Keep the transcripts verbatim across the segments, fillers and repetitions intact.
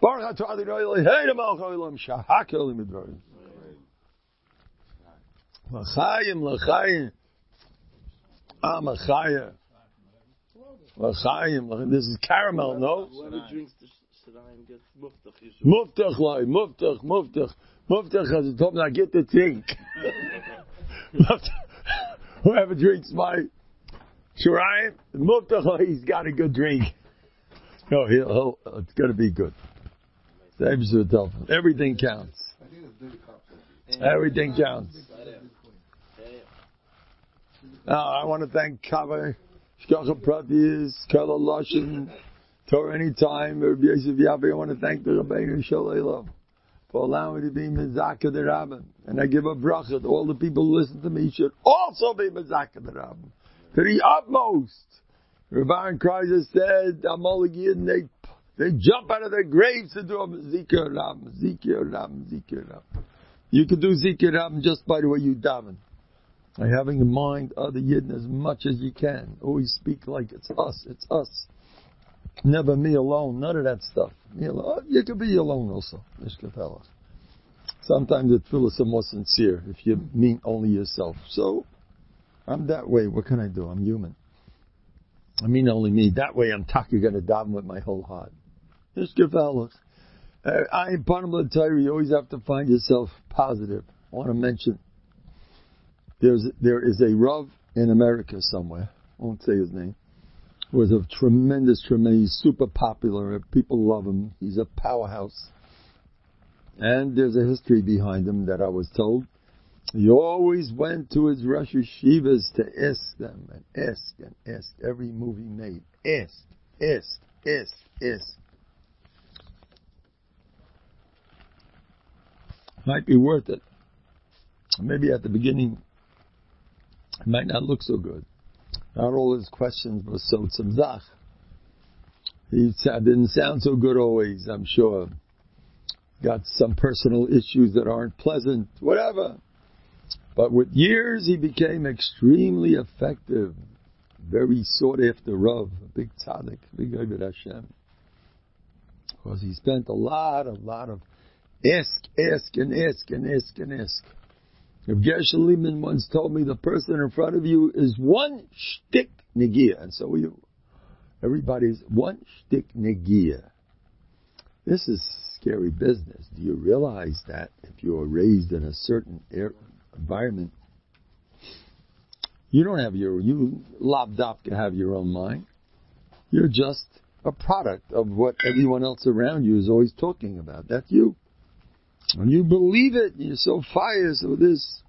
Baruch atah Adonai Eloheinu melech haolam shahak elim midrorim. L'chaim, l'chaim. Ah, l'chaim. L'chaim. This is caramel, no? Whoever drinks the Shadayim gets muftach. Muftach, like, muftach, muftach. Muftach has told me I get to drink. Whoever drinks my Shirayim, muftach, he's got a good drink. No, he'll, he'll, it's going to be good. Everything counts. Everything counts. Now, I want to thank Kaveh, Shkacha Pratis, Kala Lashon, Torah Anytime, Rabbi Yosef Yavi. I want to thank the Rabbeinu Shalom for allowing me to be Mezakah the Rabbin. And I give a bracha to all the people who listen to me should also be Mezakah the Rabbin. To the utmost. Rabbi Kreiser said, Amalek they they jump out of their graves to do a Zikr Rabbin, Zikr Rabbin, Zikr Rabbin. You can do Zikr Rabbin just by the way you daven. By having in mind other Yidden as much as you can. Always speak like it's us, it's us. Never me alone, none of that stuff. Me alone. You can be alone also. Sometimes it feels more sincere if you mean only yourself. So, I'm that way. What can I do? I'm human. I mean only me. That way I'm talking going to daven with my whole heart. I in Panama Torah, you always have to find yourself positive. I want to mention there's there is a Rav in America somewhere. I won't say his name. Was a tremendous, tremendous, super popular. People love him. He's a powerhouse. And there's a history behind him that I was told. He always went to his Rosh Yeshivas to ask them and ask and ask every move he made. Ask, ask, ask, ask. Might be worth it. Maybe at the beginning it might not look so good. Not all his questions were so tzimzach. He didn't sound so good always, I'm sure. Got some personal issues that aren't pleasant, whatever. But with years, he became extremely effective. Very sought after Rav, a big tzaddik, big Oved Hashem. Because he spent a lot, a lot of ask, ask, and ask, and ask, and ask. If Gershon Lehman once told me the person in front of you is one shtick negia, and so are you. Everybody's one shtick negia. This is scary business. Do you realize that if you are raised in a certain air, environment, you don't have your, you labdaf can have your own mind. You're just a product of what everyone else around you is always talking about. That's you. When you believe it, you're so fire, so this.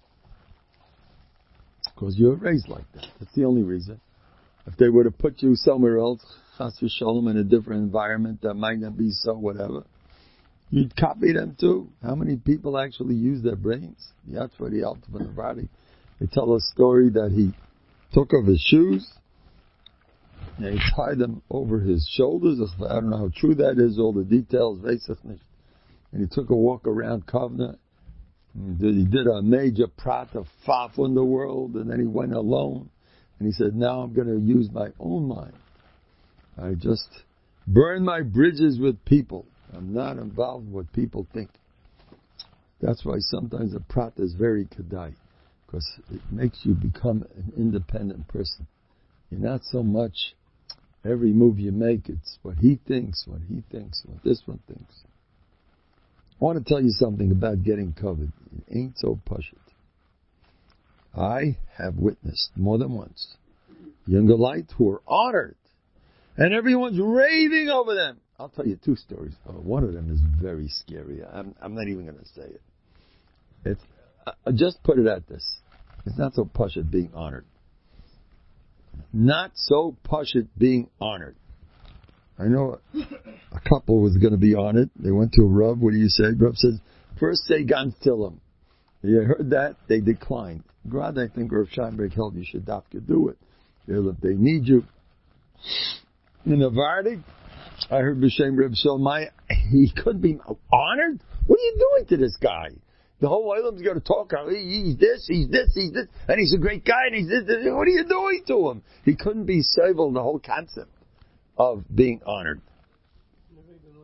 Because you're raised like that. That's the only reason. If they were to put you somewhere else, chas v'sholom, in a different environment that might not be so whatever, you'd copy them too. How many people actually use their brains? That's what the ultimate body. They tell a story that he took off his shoes and he tied them over his shoulders. I don't know how true that is, all the details, and he took a walk around Kovna. He did a major prat of faf in the world, and then he went alone. And he said, now I'm going to use my own mind. I just burn my bridges with people. I'm not involved in what people think. That's why sometimes a prat is very kedai, because it makes you become an independent person. You're not so much every move you make, it's what he thinks, what he thinks, what this one thinks. I want to tell you something about getting COVID. It ain't so push it. I have witnessed more than once younger lights who are honored, and everyone's raving over them. I'll tell you two stories. Oh, one of them is very scary. I'm, I'm not even going to say it. It's uh, just put it at this. It's not so push it being honored. Not so push it being honored. I know a, a couple was going to be honored. They went to a Rav. What do you say? Rav says, first say Gan Tillim. You heard that? They declined. God, I think Rav Scheinberg held you should dafka do it. If they need you. In the Vardik, I heard B'Shem Reb Solmai, he couldn't be honored? What are you doing to this guy? The whole Olam's going to talk, he's this, he's this, he's this, and he's a great guy, and he's this, this. What are you doing to him? He couldn't be civil the whole concept of being honored.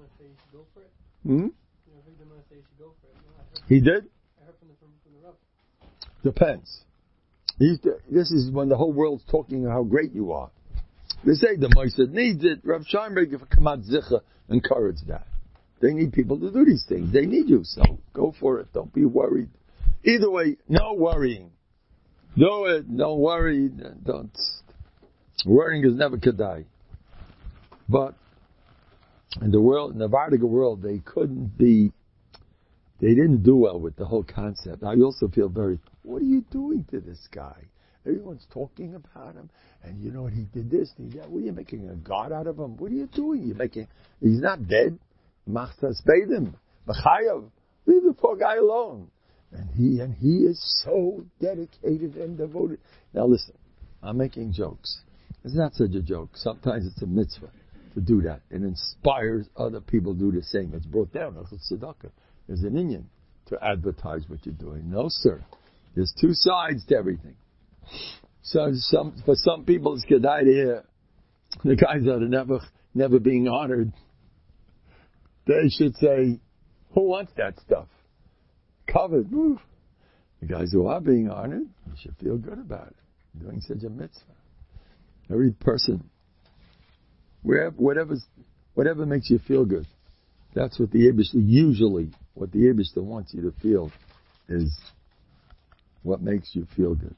should go for it. Hmm? You know, Victor might say you should go for it. No, I heard, He did? I heard from the from, from the Rav. Depends. He's, this is when the whole world's talking how great you are. They say the Mossad needs it. Rav Scheinberg, if Kamat Zicha, encourage that. They need people to do these things. They need you, so go for it. Don't be worried. Either way, no worrying. Do it. Don't worry. Don't. Worrying is never kedai. But in the world, in the Vardiga world, they couldn't be. They didn't do well with the whole concept. I also feel very. What are you doing to this guy? Everyone's talking about him, and you know what, he did this, he did that. What are you making a god out of him? What are you doing? You're making. He's not dead. Machtas Beidim, Machayav. Leave the poor guy alone. And he and he is so dedicated and devoted. Now listen, I'm making jokes. It's not such a joke. Sometimes it's a mitzvah to do that. It inspires other people to do the same. It's brought down. Tzedakah. There's an Indian to advertise what you're doing. No, sir. There's two sides to everything. So some, for some people, it's kedai to hear the guys that are never, never being honored. They should say, who wants that stuff? Covered. Woo. The guys who are being honored, you should feel good about it. Doing such a mitzvah. Every person, wherever, whatever, whatever makes you feel good, that's what the Eibishter, usually, what the Eibishter wants you to feel is what makes you feel good.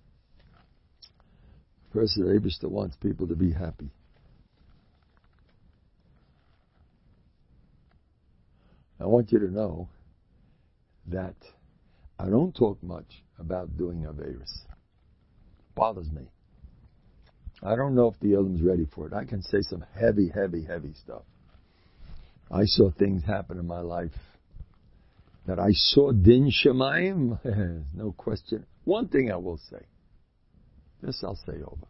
First, the Eibishter wants people to be happy. I want you to know that I don't talk much about doing Averis. Bothers me. I don't know if the Elam's ready for it. I can say some heavy, heavy, heavy stuff. I saw things happen in my life that I saw Din Shemaim. No question. One thing I will say. This I'll say over.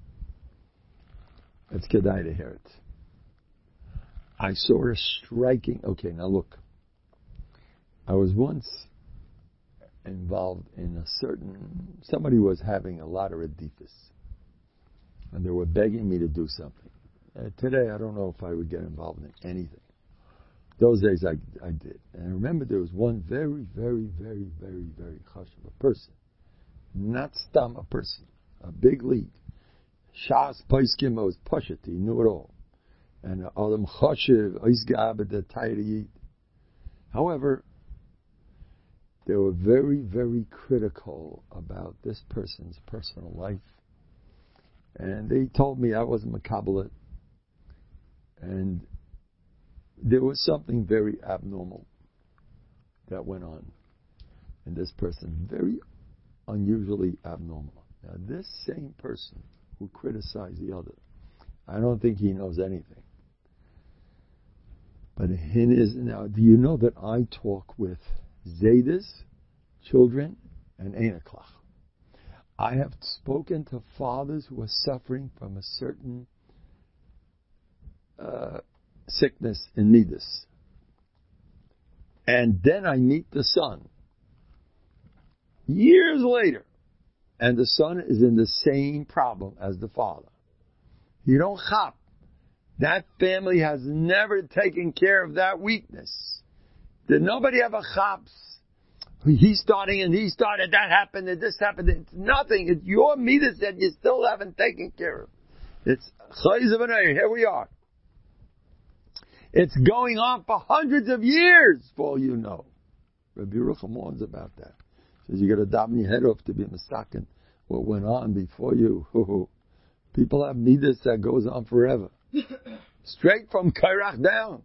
It's kedai to hear it. I saw a striking. Okay, now look. I was once involved in a certain. Somebody was having a lot of redifus, and they were begging me to do something. Uh, today, I don't know if I would get involved in anything. Those days, I I did, and I remember there was one very, very, very, very, very chashuv, a person, not stam, a person, a big lead. Shas Paiskim was Pashat, he knew it all. And Adam Choshev, Oizgab, the Tayriyid. However, they were very, very critical about this person's personal life. And they told me I wasn't Makabbalit. And there was something very abnormal that went on in this person. Very unusually abnormal. Now, this same person who criticized the other, I don't think he knows anything. But in his, now, do you know that I talk with Zaydas, children, and Einaklach? I have spoken to fathers who are suffering from a certain uh, sickness in Midas. And then I meet the son. Years later. And the son is in the same problem as the father. You don't chop. That family has never taken care of that weakness. Did nobody ever chops? He's starting and he started, that happened and this happened. It's nothing. It's your midas that you still haven't taken care of. It's here we are. It's going on for hundreds of years, for all you know. Rabbi Yerucham warns about that. Says you got to daven your head off to be mistaken what went on before you. People have midas that goes on forever. Straight from Kairach down.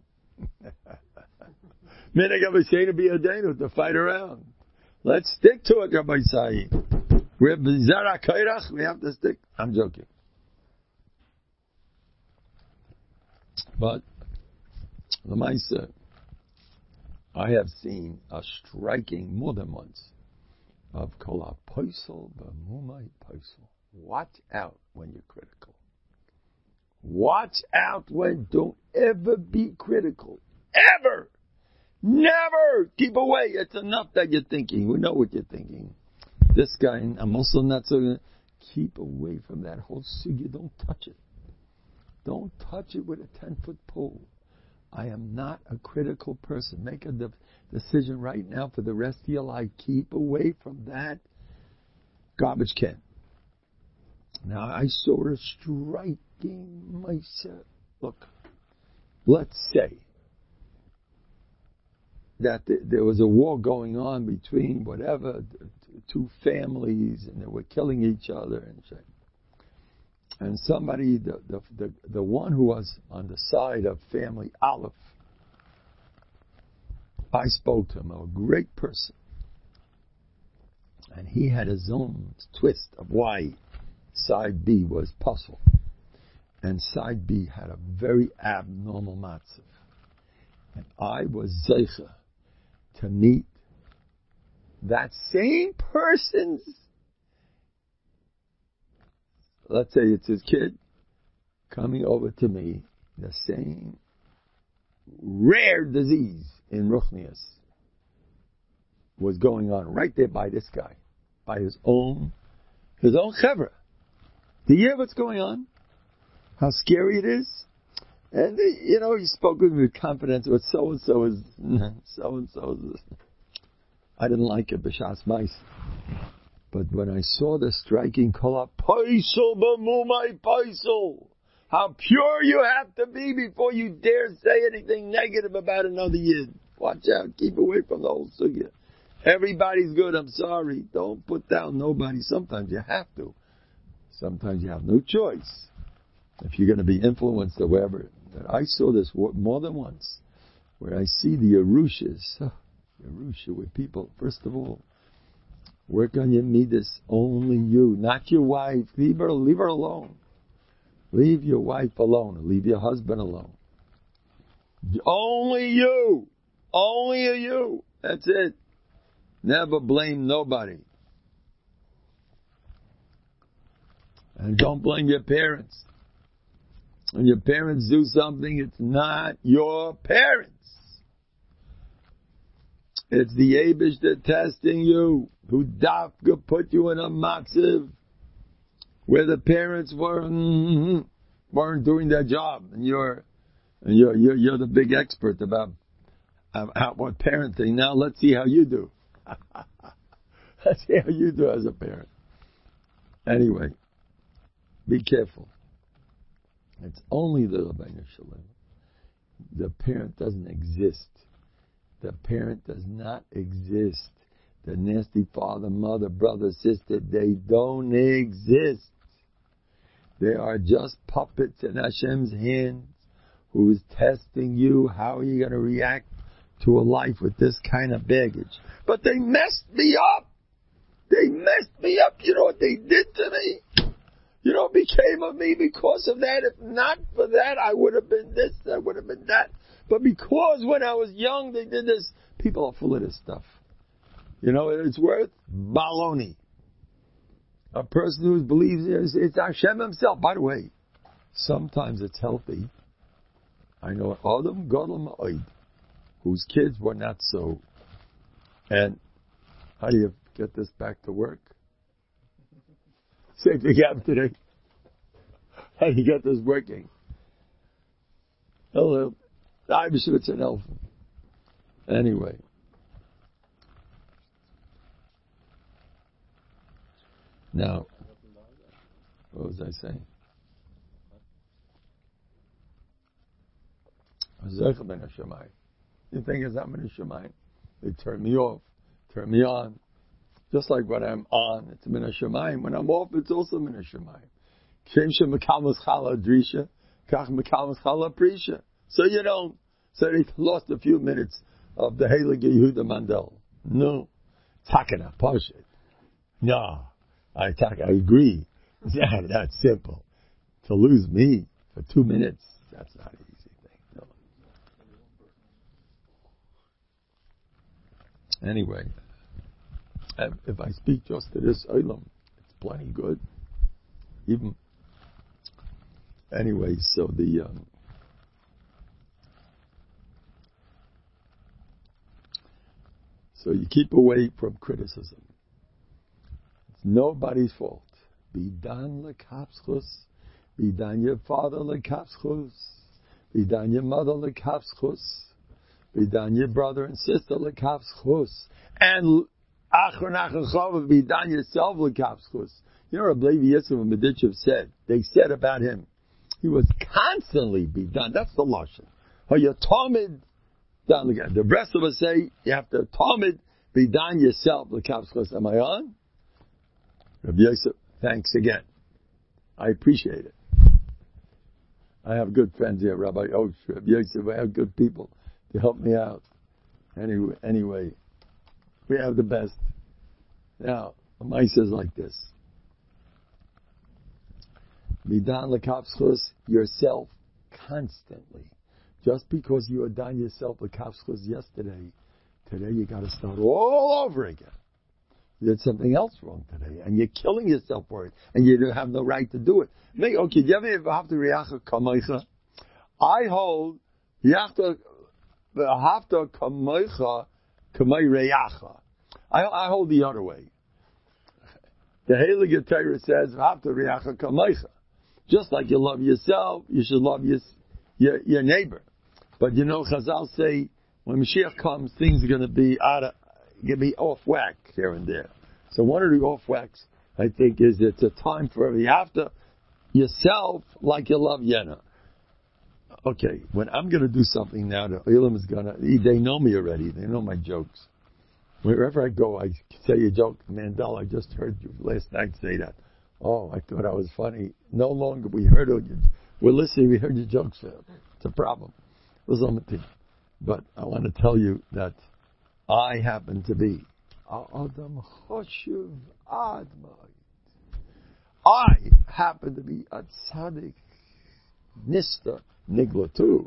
Minhag Avosheinu B'Yadeinu, to fight around. Let's stick to it, Rabbi Saeed. We're Zara Kairach, we have to stick. I'm joking. But, Lamaisa, I have seen a striking, more than once, of Kol HaPoisel B'Mumai Poisel. Watch out when you're critical. Watch out when, don't ever be critical. Ever! Never! Keep away. It's enough that you're thinking. We know what you're thinking. This guy, I'm also not so good. Keep away from that whole sugya. Don't touch it. Don't touch it with a ten-foot pole. I am not a critical person. Make a de- decision right now for the rest of your life. Keep away from that garbage can. Now, I saw a striking myself. Look, let's say that th- there was a war going on between whatever, t- two families, and they were killing each other and shit. And somebody, the, the the the one who was on the side of family Aleph, I spoke to him, a great person. And he had his own twist of why side B was puzzle. And side B had a very abnormal matzav. And I was zeicha to meet that same person's, let's say it's his kid, coming over to me, the same rare disease in Ruchnius was going on right there by this guy, by his own, his own chevra. Do you hear what's going on? How scary it is? And, you know, he spoke with me with confidence, but so-and-so is, so-and-so is, I didn't like it, b'shas mice. But when I saw the striking call, Paisel b'mumai paisel, how pure you have to be before you dare say anything negative about another yid. Watch out, keep away from the whole sugya. Everybody's good, I'm sorry. Don't put down nobody. Sometimes you have to. Sometimes you have no choice. If you're going to be influenced or whatever. I saw this more than once, where I see the Yerushas, oh, Yerusha, where people, first of all, work on your midas, only you, not your wife. Leave her, leave her alone. Leave your wife alone. Leave your husband alone. Only you. Only you. That's it. Never blame nobody. And don't blame your parents. When your parents do something, it's not your parents. It's the Abish that testing you, who dafka put you in a matziv where the parents weren't weren't doing their job, and you're and you're you're, you're the big expert about about what parenting. Now let's see how you do. Let's see how you do as a parent. Anyway, be careful. It's only the Rabbeinu Shalom. The parent doesn't exist. The parent does not exist. The nasty father, mother, brother, sister, they don't exist. They are just puppets in Hashem's hands who is testing you. How are you going to react to a life with this kind of baggage? But they messed me up. They messed me up. You know what they did to me? You know what became of me because of that? If not for that, I would have been this, I would have been that. But because when I was young, they did this, people are full of this stuff. You know, it's worth baloney. A person who believes it's, it's Hashem himself. By the way, sometimes it's healthy. I know Adam Gadol Ma'od, whose kids were not so. And how do you get this back to work? Same thing happened today. How do you get this working? Hello. I'm sure it's an elf. Anyway. Now, what was I saying? You think it's not min hashamayim? They turn me off, turn me on. Just like when I'm on, it's min hashamayim. When I'm off, it's also min hashamayim. Shem shem mekamas chala drisha, kach mekamas chala prisha. So you don't. So they lost a few minutes of the Heilige Yehuda Mandel. No, takana pashet. No, I tak. I agree. Yeah, that's simple. To lose me for two minutes, that's not an easy thing. No. Anyway. If I speak just to this olam, it's plenty good. Even anyway, so the um, so you keep away from criticism. It's nobody's fault. Be done lekapschus, be done your father lekapschus, V'dan your mother l'kaf schus. V'dan your brother and sister l'kaf schus. And achron achachov v'dan yourself l'kaf schus. You know what Rabbi Yosef and Medichev said? They said about him, he was constantly be done. That's the lashon. Hayatomid dan l'kaf. The rest of us say you have to tomid be done yourself l'kaf schus. Am I on? Rabbi Yosef, thanks again. I appreciate it. I have good friends here, Rabbi Osh, Rabbi Yosef. I have good people to help me out. Anyway, anyway, we have the best. Now, Amai says like this. Midan l'kafschus, yourself constantly. Just because you had done yourself l'kafschus yesterday, today you got to start all over again. You did something else wrong today, and you're killing yourself for it, and you don't have no right to do it. Okay, do you ever have to reacha kamoicha? I hold you have to have to kamoicha kamei reacha. I I hold the other way. The Heilige Torah says have to reacha kamoicha. Just like you love yourself, you should love your your, your neighbor. But you know, Chazal say when Mashiach comes, things are going to be out of Give me off whack here and there. So one of the off whacks, I think, is it's a time for you have to yourself like you love Yena. Okay, when I'm going to do something now, the Elam is going to, they know me already. They know my jokes. Wherever I go, I say a joke. Mandel, I just heard you last night say that. Oh, I thought I was funny. No longer we heard you. We're listening. We heard your jokes. It's a problem. It was on the team. But I want to tell you that I happen to be Adam Choshev Admai. I happen to be a tzaddik nista nigla too.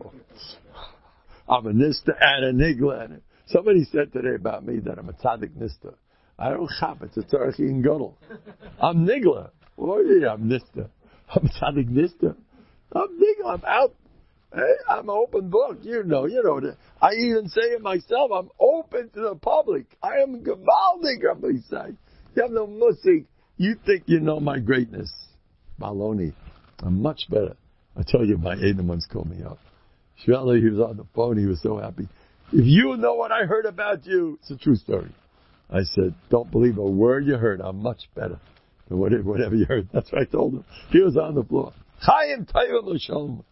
I'm a nista and a nigla. Somebody said today about me that I'm a tzaddik nista. I don't chap. It's a tzarchi and gadol. I'm nigla. Oh yeah, I'm nista. I'm tzaddik nista. I'm nigla. I'm out. Hey, I'm an open book. You know, you know. The, I even say it myself. I'm open to the public. I am Gavaldik, Rabbi say. You have no musik. You think you know my greatness. Baloney. I'm much better. I tell you, my Adam once called me up. Shveli, he was on the phone. He was so happy. If you know what I heard about you, it's a true story. I said, don't believe a word you heard. I'm much better than whatever, whatever you heard. That's what I told him. He was on the floor. Chaim Tayim L'Shalom.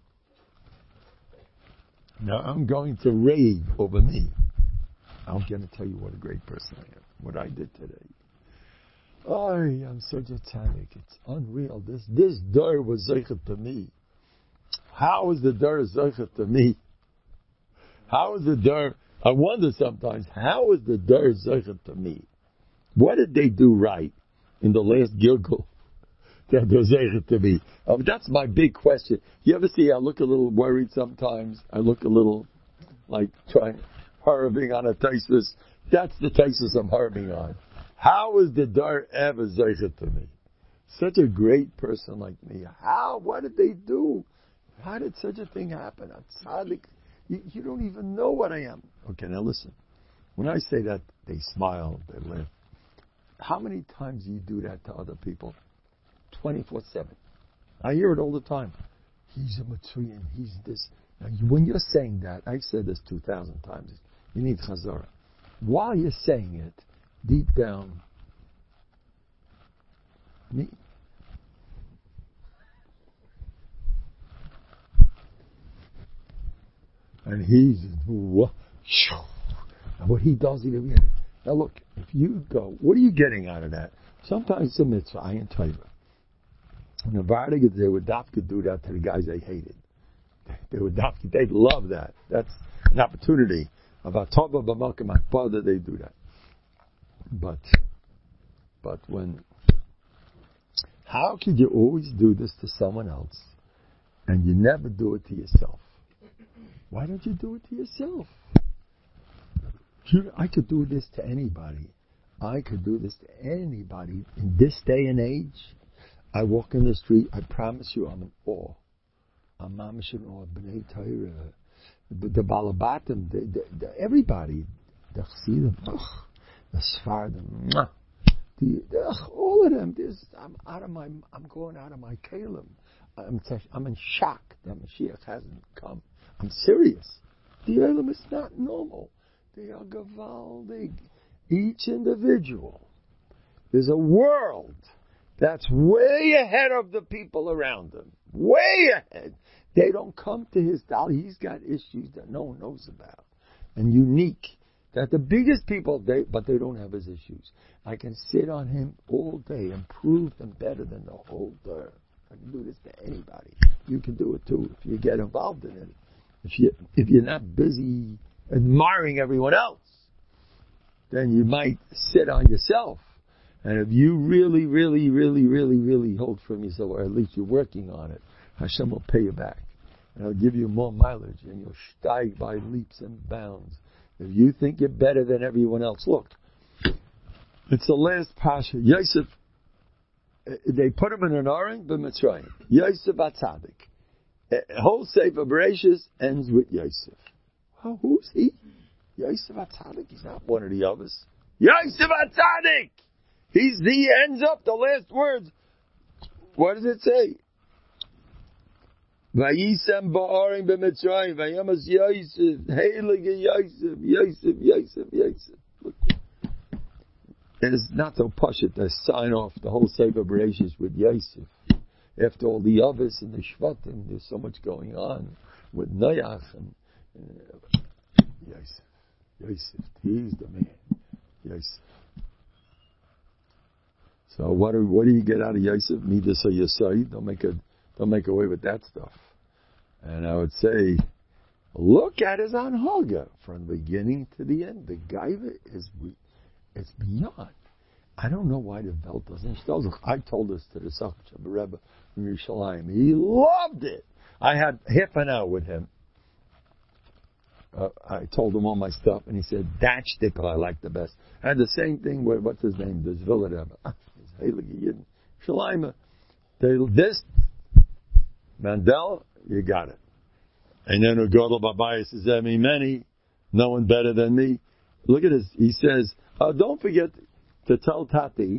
Now I'm going to rave over me. I'm going to tell you what a great person I am. What I did today. Oh, I'm such a tzaddik. It's unreal. This this door was zeichet to me. How is the door zeichet to me? How is the door? I wonder sometimes, how is the door zeichet to me? What did they do right in the last Gilgul that they're zeichet to me? Oh, that's my big question. You ever see I look a little worried sometimes? I look a little like trying, hurrying on a taisus. That's the taisus I'm hurrying on. How is the dar ever zeichet to me? Such a great person like me. How? What did they do? How did such a thing happen? I'm tzaddik. You, you don't even know what I am. Okay, now listen. When I say that, they smile, they laugh. How many times do you do that to other people? twenty-four seven. I hear it all the time. He's a Matsuyan, he's this. Now, you, when you're saying that, I've said this two thousand times, you need chazara. While you're saying it, deep down, me. And he's, what? And what he does, he does. Now look, if you go, what are you getting out of that? Sometimes it's a mitzvah, I ain't tell you. And the Vardigas, they would not do that to the guys they hated. They would not, they'd love that. That's an opportunity. About top of a malka that they do that. But, but when, how could you always do this to someone else and you never do it to yourself? Why don't you do it to yourself? You, I could do this to anybody. I could do this to anybody. In this day and age, I walk in the street, I promise you I'm in awe. I'm mamish in awe. B'nai Torah, the, the Balabatim, the, the, the, everybody, the Chassidim, the Sfardim, the, the, all of them. This, I'm out of my, I'm going out of my kalim. I'm, I'm in shock that Mashiach hasn't come. I'm serious. The Olam is not normal. They are gewaldig. Each individual is a world that's way ahead of the people around them. Way ahead. They don't come to his dolly. He's got issues that no one knows about. And unique. That the biggest people, they, but they don't have his issues. I can sit on him all day and prove them better than the whole dirt. I can do this to anybody. You can do it too if you get involved in it. If you if you're not busy admiring everyone else, then you might sit on yourself. And if you really, really, really, really, really hold from yourself, or at least you're working on it, Hashem will pay you back. And He'll give you more mileage, and you'll steig by leaps and bounds. If you think you're better than everyone else, look, it's the last pasha. Yosef, they put him in an oring, but Mitzrayim. Yosef HaTzadik. Whole Sefer Bereshis ends with Yosef. Well, who's he? Yosef HaTzadik. He's not one of the others. Yosef HaTzadik. He's the ends up the last words. What does it say? Vayisem ba'arim b'Mitzrayim, vayamas Yosef, heilige Yosef, Yosef, Yosef, Yosef. Look. It is not so pashut to sign off the whole Sefer Bereshis with Yosef. After all the others and the Shvatim, there's so much going on with Noach and uh, Yosef. Yosef, he's the man. Yosef. So what do what do you get out of Yosef? Midas or Yosai? Don't make a don't make away with that stuff. And I would say, look at his anhaga from the beginning to the end. The gaiva is it's beyond. I don't know why the Welt doesn't. I told this to the Sachar Rebbe from Yerushalayim. He loved it. I had half an hour with him. Uh, I told him all my stuff, and he said, that shtickle I like the best. I had the same thing with, what's his name, this Villa Rebbe. Yerushalayim. This, Mandel, you got it. And then Ugodel Babayis says, I mean, many, no one better than me. Look at this. He says, uh, don't forget to tell Tati,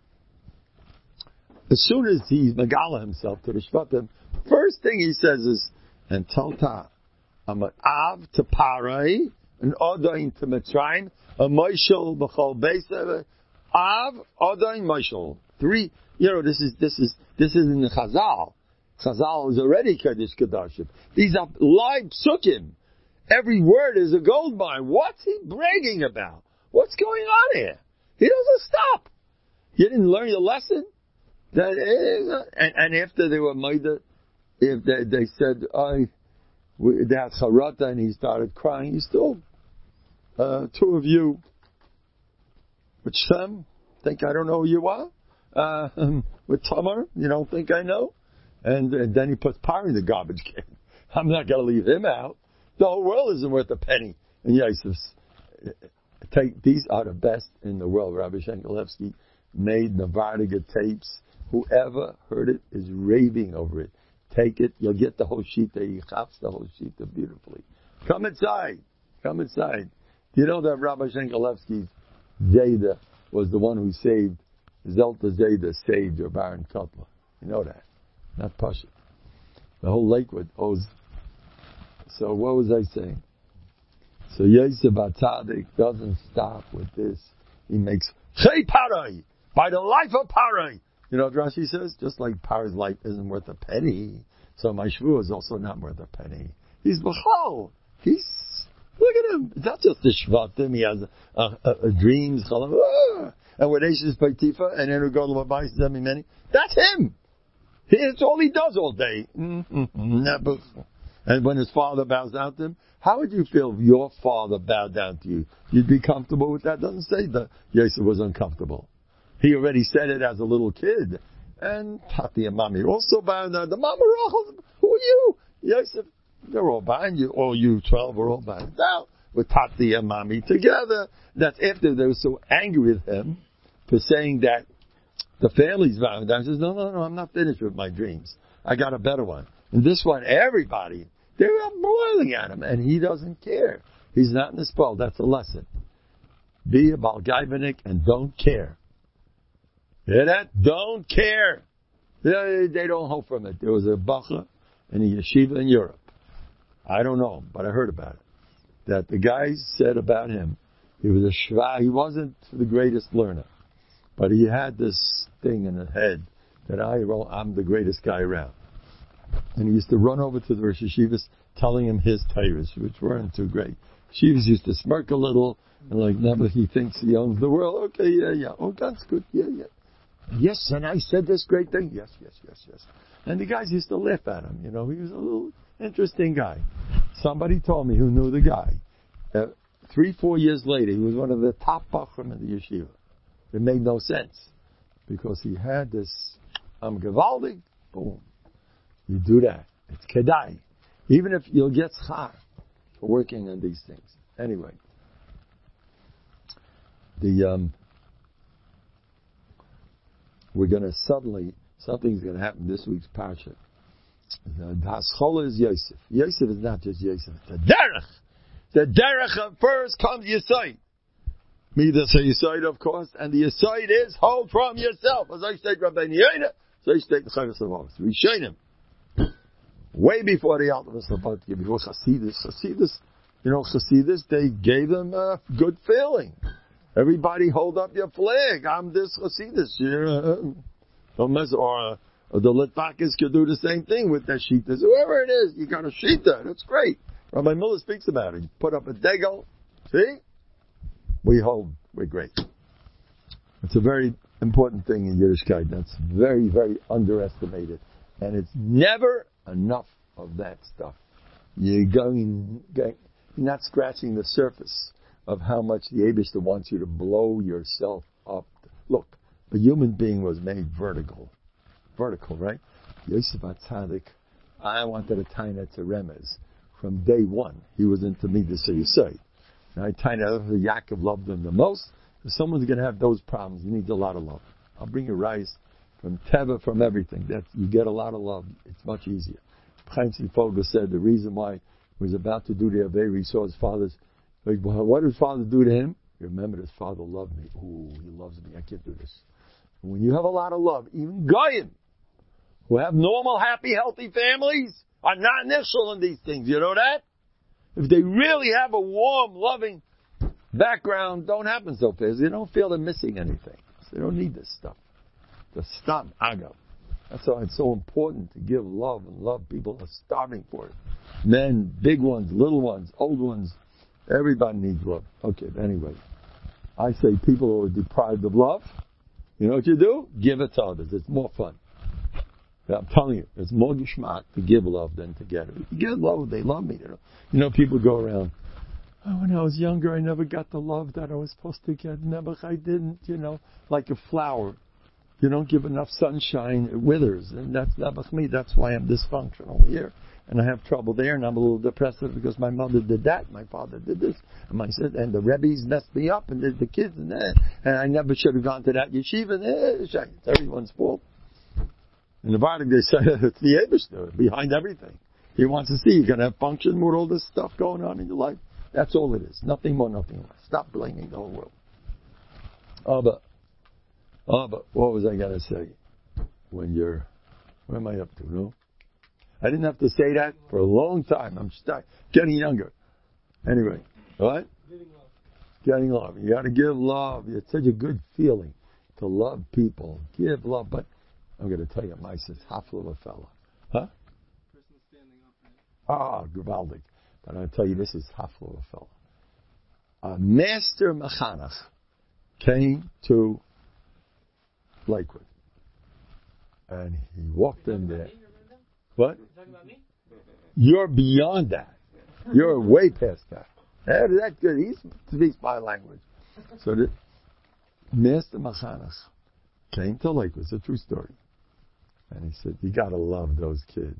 as soon as he's Megala himself to the Shvatim, first thing he says is, and tell Ta, I'm an Av to Parai, an Odain to Mitzrayim, a Moshel b'chol Beisev, Av, Odain, Moshel. Three, you know, this is, this is, this is in the Chazal. Chazal is already Kaddish Kadashim. These are live psukim. Every word is a gold mine. What's he bragging about? What's going on here? He doesn't stop. You didn't learn your lesson? That is, and, and after they were made, if they, they said, I, that's Harata, and he started crying, he still, uh, two of you, with Shem, think I don't know who you are? Uh, um, with Tamar, you don't think I know? And, and then he puts Par in the garbage can. I'm not going to leave him out. The whole world isn't worth a penny. And Yosef's, take, these are the best in the world. Rabbi Shenkelevsky made Navardiga tapes. Whoever heard it is raving over it. Take it. You'll get the whole sheet there. He chaps the whole sheet beautifully. Come inside. Come inside. You know that Rabbi Shenkelevsky's Zayda was the one who saved, Zelta Zayda saved your Baron Kotler. You know that. Not Pasha. The whole Lakewood owes. So what was I saying? So Yosef HaTzadik doesn't stop with this. He makes Chei Parai, by the life of Parai. You know what Rashi says? Just like Parai's life isn't worth a penny, so my shvu is also not worth a penny. He's B'chol. He's, look at him. It's not just the Shvatim. He has a, a, a, a dreams. And with Ashes Paitifa, and then we go to Labai Zemi Many. That's him. It's all he does all day. And when his father bows down to him, how would you feel if your father bowed down to you? You'd be comfortable with that? Doesn't say that Yosef was uncomfortable. He already said it as a little kid. And Tati and Mommy also bowed down. The Mama Rachel, who are you? Yosef, they're all bowing. You, all you twelve are all bowing down with Tati and Mommy together. That's after they were so angry with him for saying that the family's bowing down. He says, no, no, no, I'm not finished with my dreams. I got a better one. And this one, everybody, they're boiling at him, and he doesn't care. He's not in the spell. That's a lesson. Be a Balgaivanik and don't care. Hear that? Don't care. They, they don't hold from it. There was a bacha in a yeshiva in Europe. I don't know, but I heard about it. That the guys said about him, he was a shva. He wasn't the greatest learner, but he had this thing in his head that I, well, I'm the greatest guy around. And he used to run over to the Rosh Yeshivas telling him his tires, which weren't too great. Yeshivas used to smirk a little, and like, never he thinks he owns the world. Okay, yeah, yeah. Oh, that's good. Yeah, yeah. Yes, and I said this great thing. Yes, yes, yes, yes. And the guys used to laugh at him. You know, he was a little interesting guy. Somebody told me who knew the guy. Uh, three, four years later, he was one of the top bachrim in the yeshiva. It made no sense because he had this am gewaldig. Boom. You do that. It's kedai. Even if you'll get schar for working on these things. Anyway. The, um, we're going to suddenly, something's going to happen this week's parsha. The Haskola is Yosef. Yosef is not just Yosef. It's the derech. The derech of first comes Yesod. Midas Yesod, of course, and the Yesod is hold from yourself. As I state Rabbi Yehuda, so I state the Chavis of Avos. We show him. Way before the Altamas Labat, before Chasidus. Chasidus, you know, Chasidus, they gave them a good feeling. Everybody hold up your flag. I'm this Chasidus. Don't mess, or, uh, or the Litvakis could do the same thing with their Shitas. Whoever it is, you got a Shita. That's great. Rabbi Miller speaks about it. You put up a degel. See? We hold. We're great. It's a very important thing in Yiddishkeit. That's very, very underestimated. And it's never enough of that stuff. You're going, going you're not scratching the surface of how much the Eibishter wants you to blow yourself up. Look, the human being was made vertical. Vertical, right? Yosef HaTzadik, I wanted a tiny to remez. From day one, he was into Midas Yesod. Now, tiny Yaakov loved him the most. If someone's going to have those problems, he needs a lot of love. I'll bring you rice from Teva, from everything. That you get a lot of love. It's much easier. Chaim Fogel said the reason why he was about to do the Avery, he saw his father's. Like, well, what did his father do to him? He remembered his father loved me. Ooh, he loves me. I can't do this. And when you have a lot of love, even Goyim, who have normal, happy, healthy families, are not initial in these things. You know that? If they really have a warm, loving background, don't happen so fast. They don't feel they're missing anything. So they don't need this stuff. The stam agav. That's why it's so important to give love and love. People are starving for it. Men, big ones, little ones, old ones. Everybody needs love. Okay, but anyway. I say people who are deprived of love, you know what you do? Give it to others. It's more fun. I'm telling you, it's more geschmack to give love than to get it. If you give love, they love me. You know, you know people go around, oh, when I was younger, I never got the love that I was supposed to get. Never, I didn't, you know, like a flower. You don't give enough sunshine, it withers. And that's not me. That's why I'm dysfunctional here. And I have trouble there, and I'm a little depressive because my mother did that, my father did this, and my sister, and the Rebbe's messed me up, and there's the kids, and that, and I never should have gone to that yeshiva, and eh, it's everyone's fault. In the Vardek, they say it's the Eibishter behind everything. He wants to see you're going to have function with all this stuff going on in your life. That's all it is. Nothing more, nothing less. Stop blaming the whole world. Oh, but, oh, but what was I going to say? When you're, what am I up to, no? I didn't have to say that for a long time. I'm stuck, getting younger. Anyway, what? Giving love. Getting love. You got to give love. It's such a good feeling to love people. Give love, but I'm going to tell you, my says hafla of a fella. Huh? Person standing up, right? Ah, gewaldig. But I'll tell you, this is hafla of a fella. A master mechanach came to Lakewood. And he walked in there. What? You talking about me? You're beyond that. You're way past that. That's good. He speaks my language. So the Master Machanach came to Lakewood. It's a true story. And he said, you gotta love those kids.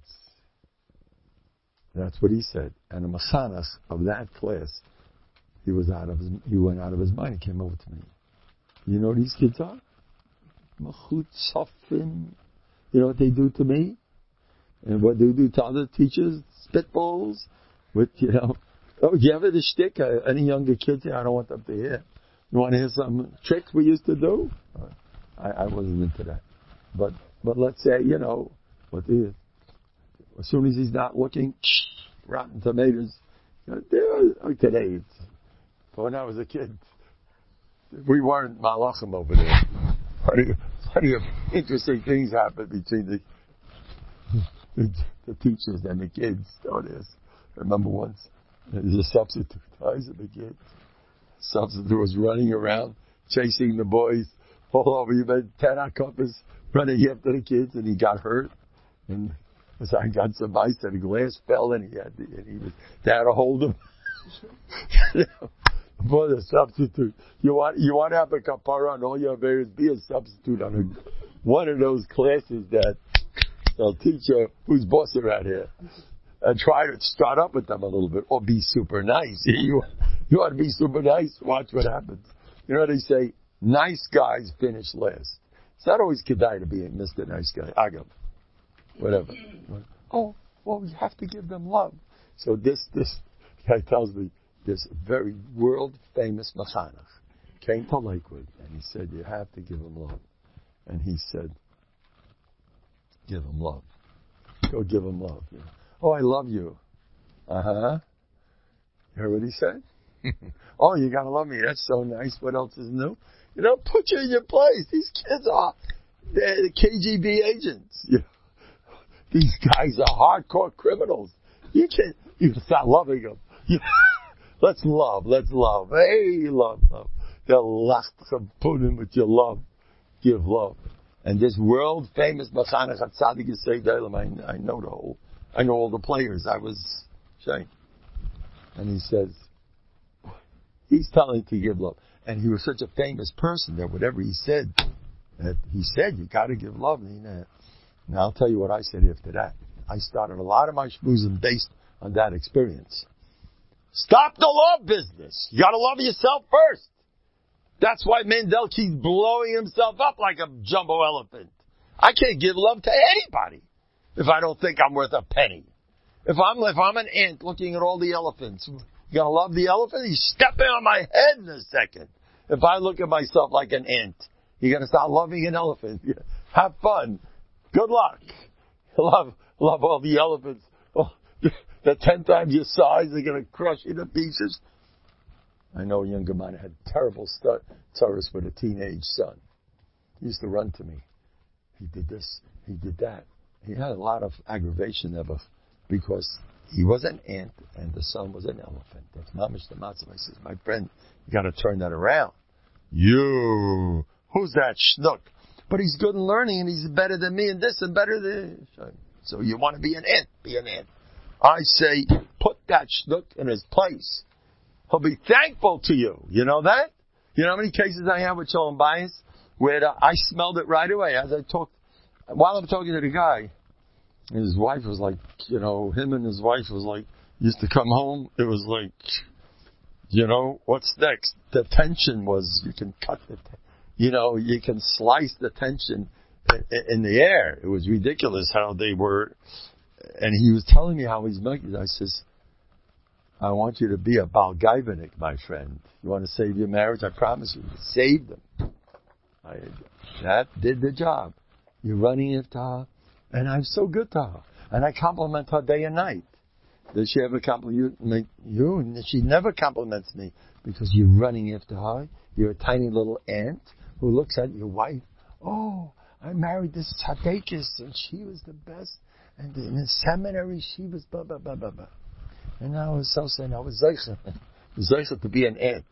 That's what he said. And the Machanach of that class, he was out of his, he went out of his mind. He came over to me. You know what these kids are? Machut Sofin. You know what they do to me? And what they do to other teachers? Spitballs. With, you know, oh, you ever the shtick? Uh, any younger kids here? I don't want them to hear. You want to hear some tricks we used to do? I, I wasn't into that. But But let's say, you know, what the, as soon as he's not looking, rotten tomatoes. You know, today, it's, but when I was a kid, we weren't malachim over there. Plenty of, plenty of interesting things happened between the, the the teachers and the kids. Oh, there's, I remember once, there was a substitute. I was a big kid. Substitute was running around, chasing the boys all over. You met ten couples running after the kids, and he got hurt. And as I got some ice, and the glass fell, and he had, to, and he was, they had to hold him. Boy, the substitute. You want you want to have a kapara on all your various, be a substitute on a, one of those classes that they'll teach you who's boss around here. And try to start up with them a little bit, or be super nice. You, you want to be super nice, watch what happens. You know what they say? Nice guys finish last. It's not always kedai to be a Mister Nice Guy. Agav. Whatever. Oh, well, you have to give them love. So this, this guy tells me, this very world famous Machanach came to Lakewood, and he said, you have to give him love. And he said, give him love. Go give him love. You know? Oh, I love you. Uh-huh. You heard what he said? Oh, you gotta love me. That's so nice. What else is new? You know, put you in your place. These kids are, they're the K G B agents. You know, these guys are hardcore criminals. You can't, you can start loving them. You, let's love, let's love. Hey, love, love. They'll lach put in with your love. Give love. And this world famous Machanech HaTzadik Yisei D'Olam, I, I know the whole, I know all the players. I was saying. And he says, he's telling to give love. And he was such a famous person that whatever he said, that he said, you gotta give love. And now I'll tell you what I said after that. I started a lot of my shmuzim based on that experience. Stop the love business. You gotta love yourself first. That's why Mendel keeps blowing himself up like a jumbo elephant. I can't give love to anybody if I don't think I'm worth a penny. If I'm if I'm an ant looking at all the elephants, you gonna love the elephant? He's stepping on my head in a second. If I look at myself like an ant, you're gonna start loving an elephant. Have fun. Good luck. Love love all the elephants. Oh, they're ten times your size. They're gonna crush you to pieces. I know a younger man had terrible tzaras with a teenage son. He used to run to me. He did this. He did that. He had a lot of aggravation ever because he was an ant and the son was an elephant. That's mamish the matzah. I says, my friend, you got to turn that around. You, who's that schnook? But he's good in learning and he's better than me and this and better than. So you want to be an ant? Be an ant. I say, put that schnook in his place. He'll be thankful to you. You know that? You know how many cases I have with Shalom Bayis where the, I smelled it right away as I talked. While I'm talking to the guy, his wife was like, you know, him and his wife was like, used to come home. It was like, you know, what's next? The tension was, you can cut the, you know, you can slice the tension in, in the air. It was ridiculous how they were. And he was telling me how he's making it. I says, I want you to be a Baal Gaivanik, my friend. You want to save your marriage? I promise you. Save them. I, that did the job. You're running after her. And I'm so good to her. And I compliment her day and night. Does she ever compliment you? And she never compliments me because you're running after her. You're a tiny little ant who looks at your wife. Oh, I married this tzaddikus and she was the best. And in the seminary, she was blah, blah, blah, blah, blah. And I was so saying, I was zeicha. Zeicha to be an ant.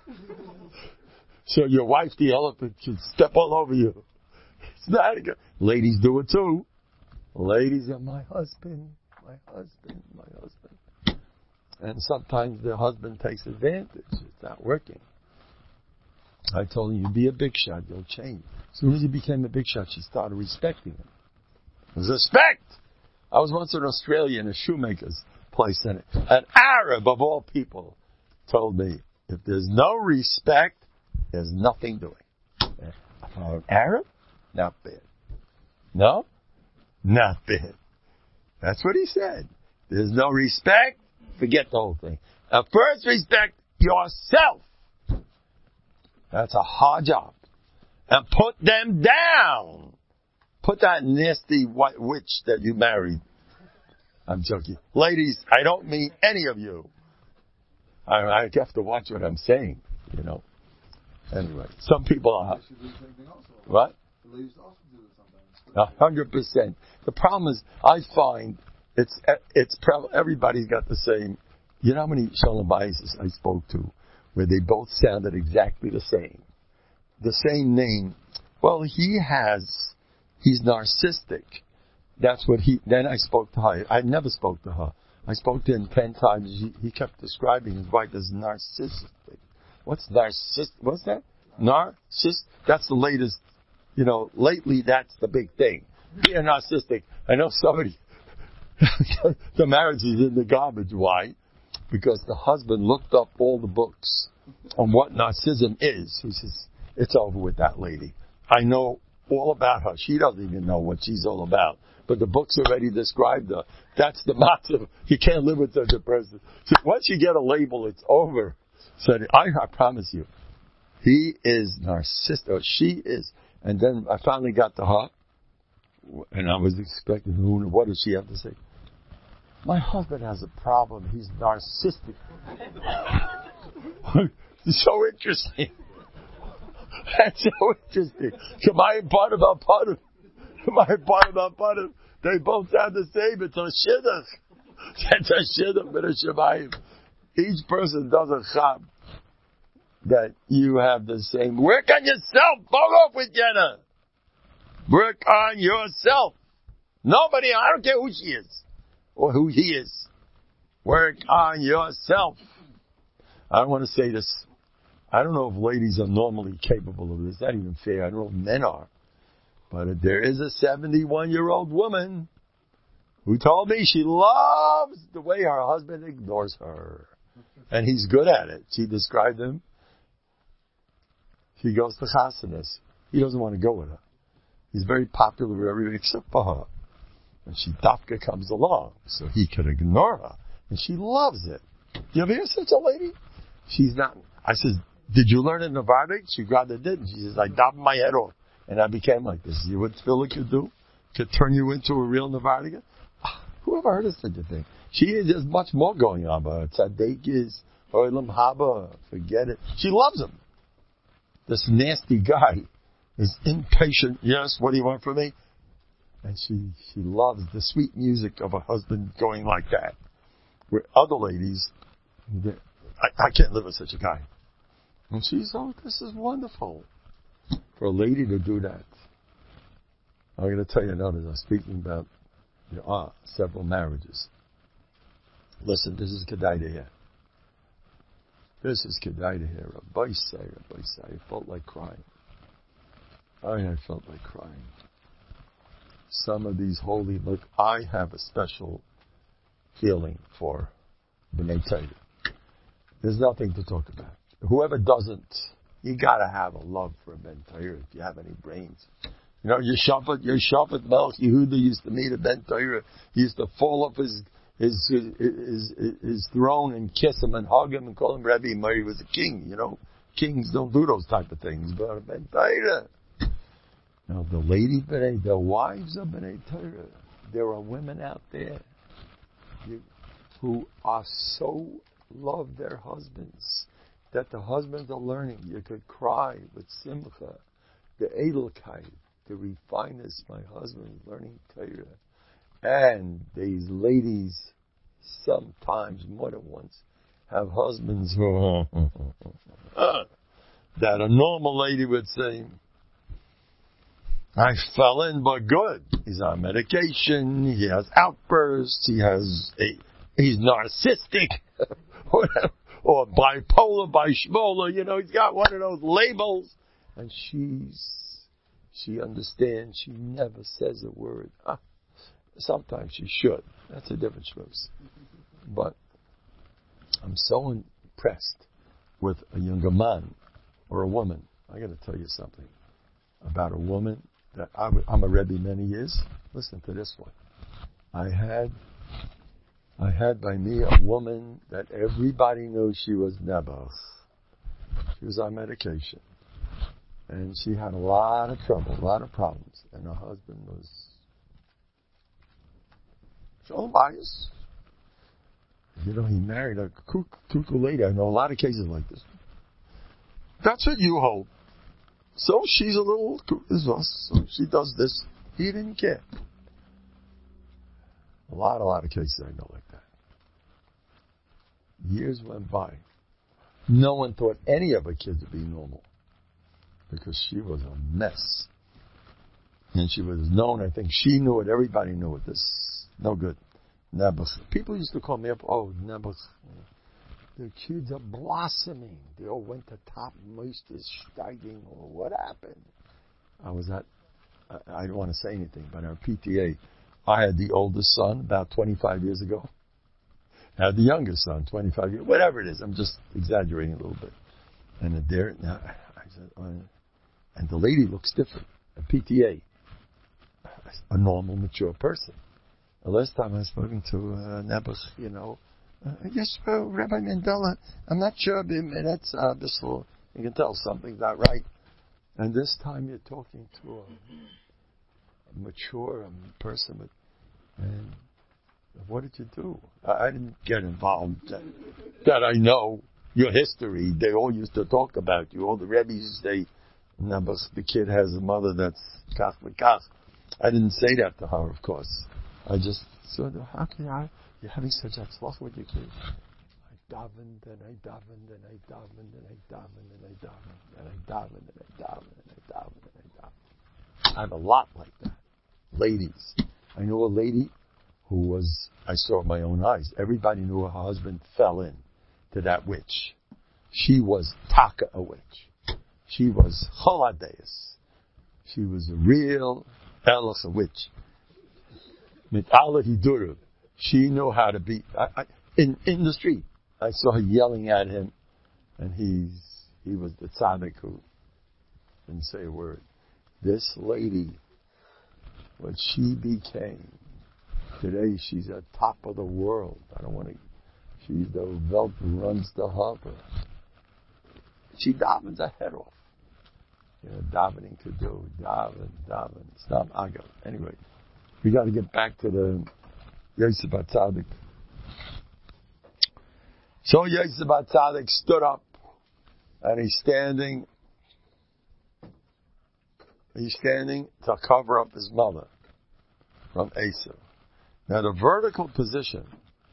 So your wife, the elephant, should step all over you. It's not good. Ladies do it too. Ladies are my husband, my husband, my husband. And sometimes the husband takes advantage. It's not working. I told him, you be a big shot, you'll change. As soon as he became a big shot, she started respecting him. Respect! I was once in Australia in a shoemaker's place, and an Arab of all people told me, if there's no respect, there's nothing doing. For an Arab? Not bad. No? Not bad. That's what he said. There's no respect, forget the whole thing. Now first respect yourself. That's a hard job. And put them down. Put that nasty white witch that you married. I'm joking. Ladies, I don't mean any of you. I, I have to watch what I'm saying, you know. Anyway, some people are. What? A hundred percent. The problem is, I find it's it's everybody's got the same. You know how many Shalom Bayis I spoke to, where they both sounded exactly the same, the same name. Well, he has, he's narcissistic. That's what he. Then I spoke to her. I never spoke to her. I spoke to him ten times. He, he kept describing his wife as narcissistic. What's narcissist? What's that? Narcissist? That's the latest. You know, lately that's the big thing. Being narcissistic. I know somebody. The marriage is in the garbage. Why? Because the husband looked up all the books on what narcissism is. He says, "It's over with that lady. I know all about her. She doesn't even know what she's all about. But the books already described her. That's the motto. You can't live with such a person. So once you get a label, it's over." So I, I promise you, he is narcissistic. Or she is. And then I finally got to her, and I was expecting, who, what did she have to say? My husband has a problem. He's narcissistic. It's so interesting. That's so interesting. Shemayim part about part of, Shemayim part about part of. They both sound the same. It's a shidduch. It's a shidduch, but a Shemayim. Each person does a chab that you have the same. Work on yourself. Fall off with Jenna. Work on yourself. Nobody, I don't care who she is or who he is. Work on yourself. I don't want to say this. I don't know if ladies are normally capable of this. It's not even fair. I don't know if men are. But there is a seventy-one-year-old woman who told me she loves the way her husband ignores her. And he's good at it. She described him. She goes to Chasanas. He doesn't want to go with her. He's very popular with everybody except for her. And she, Dafka, comes along so he could ignore her. And she loves it. You ever hear such a lady? She's not. I says, did you learn it in Novardek? She rather didn't. She says, I dopped my head off. And I became like this. You know what Philip could do? Could turn you into a real Novardek? Who ever heard of such a thing? She is, there's much more going on, but Tzaddik is, Olam Haba, forget it. She loves him. This nasty guy is impatient. Yes, what do you want from me? And she, she loves the sweet music of a husband going like that. Where other ladies, I, I can't live with such a guy. And she's, oh, this is wonderful. For a lady to do that. I'm going to tell you another. I'm speaking about, you know, ah, several marriages. Listen, this is Kedai to hear. This is Kedai to hear. Rabbi say, Rabbi say. I felt like crying. I, I felt like crying. Some of these holy, look, I have a special feeling for B'nai Torah. There's nothing to talk about. Whoever doesn't, you gotta have a love for a Ben Torah if you have any brains. You know, your Shafat, your Shafat Melch Yehuda used to meet a Ben Torah. He used to fall off his his, his his his throne and kiss him and hug him and call him Rebbe. Mary was a king. You know, kings don't do those type of things. But a Ben Torah. Now the lady B'nai, the wives of B'nai Torah, there are women out there who are so love their husbands that the husbands are learning. You could cry with simcha, the edelkeit, the refineness. My husband is learning Torah. And these ladies, sometimes more than once, have husbands who that a normal lady would say, I fell in, but good. He's on medication. He has outbursts. He has a, he's narcissistic, or bipolar, bipolar. You know, he's got one of those labels. And she's, she understands. She never says a word. Ah, sometimes she should. That's a different choice. But I'm so impressed with a younger man or a woman. I got to tell you something about a woman that I, I'm a Rebbe many years. Listen to this one. I had, I had by me a woman that everybody knew she was Nebuch. She was on medication. And she had a lot of trouble, a lot of problems. And her husband was showing bias. You know, he married a cuckoo lady. I know a lot of cases like this. That's what you hold. So she's a little as us. So she does this. He didn't care. A lot, a lot of cases I know like that. Years went by. No one thought any of her kids would be normal. Because she was a mess. And she was known, I think she knew it, everybody knew it. This, no good. Nebuch. People used to call me up, oh, Nebuch. The kids are blossoming. They all went to top Meister Steiging, or what happened? I was at, I, I don't want to say anything, but our P T A, I had the oldest son about twenty-five years ago. I had the youngest son, twenty-five years, whatever it is. I'm just exaggerating a little bit. And there, now, I said, oh, and the lady looks different. A P T A, a normal, mature person. The last time I was spoken to uh, Nebuch, you know, uh, yes, well, Rabbi Mandela, I'm not sure, but that's uh, this little, you can tell something's not right. And this time you're talking to a, a mature um, person, with, and what did you do? I, I didn't get involved. That, that I know your history. They all used to talk about you. All the rabbis say, Nebuch, the kid has a mother that's kach v'kach. I didn't say that to her, of course. I just said, how can I, you're having such a with your kids. I davened and I davened and I davened and I davened and I davened and I davened and I davened and I davened and I davened. I have a lot like that. Ladies. I knew a lady who was, I saw with my own eyes. Everybody knew her husband fell in to that witch. She was taka a witch. She was choladeus. She was a real Eloch, a witch. Mit Allah hiduru. She knew how to be, I, I, in, in the street. I saw her yelling at him, and he's, he was the tzaddik who didn't say a word. This lady, what she became, today she's at top of the world. I don't want to, she's the Welt who runs the harbor. She davens her head off. You know, davening to do, daven, daven, stop, I go. Anyway, we got to get back to the Yosef HaTzadik. So Yosef HaTzadik stood up, and he's standing, he's standing to cover up his mother from Esau. Now the vertical position,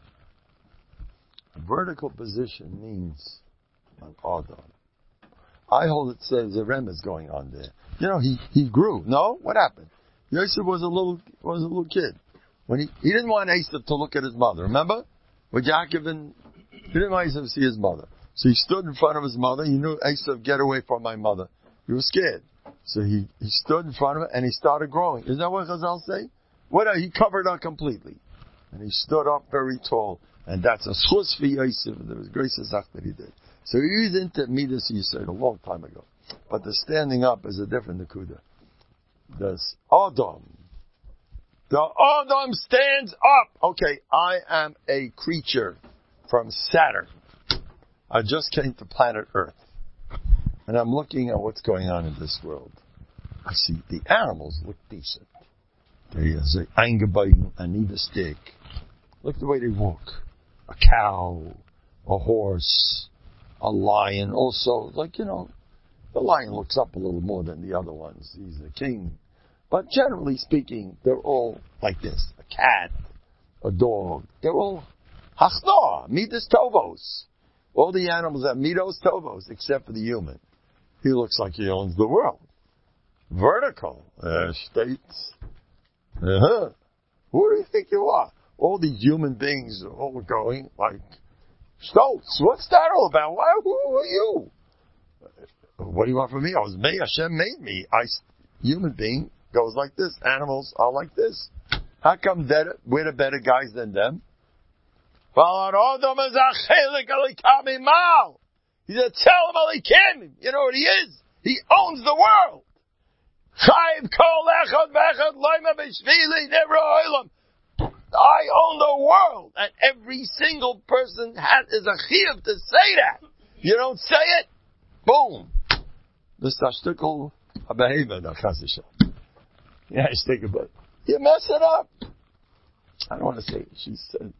vertical position means an Adam. I hold it says a remez going on there. You know, he, he grew. No? What happened? Yosef was a little, was a little kid. When he, he didn't want Esau to look at his mother. Remember? With Yaakov and, he didn't want Esau to see his mother. So he stood in front of his mother. He knew, Esau, get away from my mother. He was scared. So he, he stood in front of her and he started growing. Isn't that what Chazal say? What, he covered her completely. And he stood up very tall. And that's a schus for Yosef. There was grace azach that he did. So he was into Midas Yisrael a long time ago. But the standing up is a different Nakuda. The Adam. The Adam stands up. Okay, I am a creature from Saturn. I just came to planet Earth. And I'm looking at what's going on in this world. I see the animals look decent. They say, eingebeiden, I need a stick. Look the way they walk. A cow, a horse, a lion. Also, like, you know, the lion looks up a little more than the other ones. He's the king. But generally speaking, they're all like this. A cat, a dog. They're all hachnoah, midas tovos. All the animals have midos tovos, except for the human. He looks like he owns the world. Vertical. Uh, states. Uh-huh. Who do you think you are? All these human beings are all going like, Stoltz, what's that all about? Why, who are you? What do you want from me? I was made, Hashem made me. I, human being goes like this. Animals are like this. How come that we're the better guys than them? He's a tell him, you know what he is? He owns the world. I own the world, and every single person has is a chiyuv to say that. You don't say it, boom. Mister Shtickle, a behavior, no, yeah, I think about it. You mess it up. I don't want to say it. She said,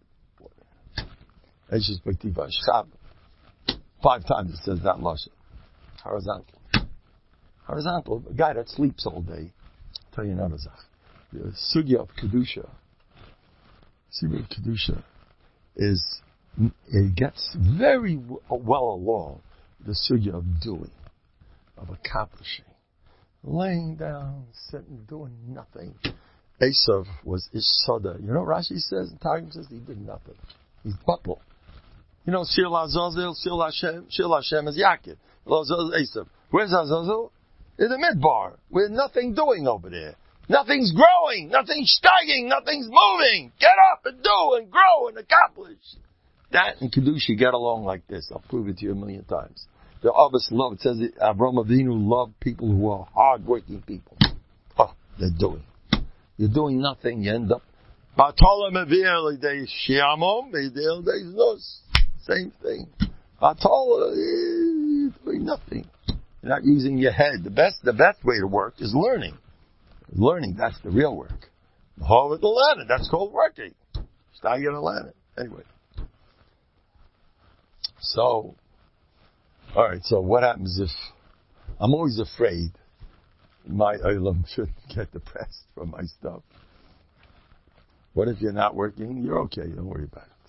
five times it says that lashon. Horizontal. Horizontal. A guy that sleeps all day. I'll tell you another zach. The sugya of kedusha. Sugya of kedusha is it gets very well along the sugya of doing, of accomplishing, laying down, sitting, doing nothing. Esav was Ishsada. You know what Rashi says? And Targum says he did nothing. He's butler. You know, Shir Azazel, Shir Hashem, Shir Hashem is Yaakov. Azazel is Esav. Where's Azazel? In the midbar. With nothing doing over there. Nothing's growing. Nothing's steiging. Nothing's moving. Get up and do and grow and accomplish. That and Kedusha get along like this. I'll prove it to you a million times. The Abbas love, it says that Avraham Avinu loved people who are hard-working people. Oh, they're doing. You're doing nothing, you end up. Same thing. You're doing nothing. You're not using your head. The best, the best way to work is learning. Learning, that's the real work. That's called working. Start getting learning. Anyway. So, alright, so what happens if, I'm always afraid my olam shouldn't get depressed from my stuff. What if you're not working? You're okay, don't worry about it.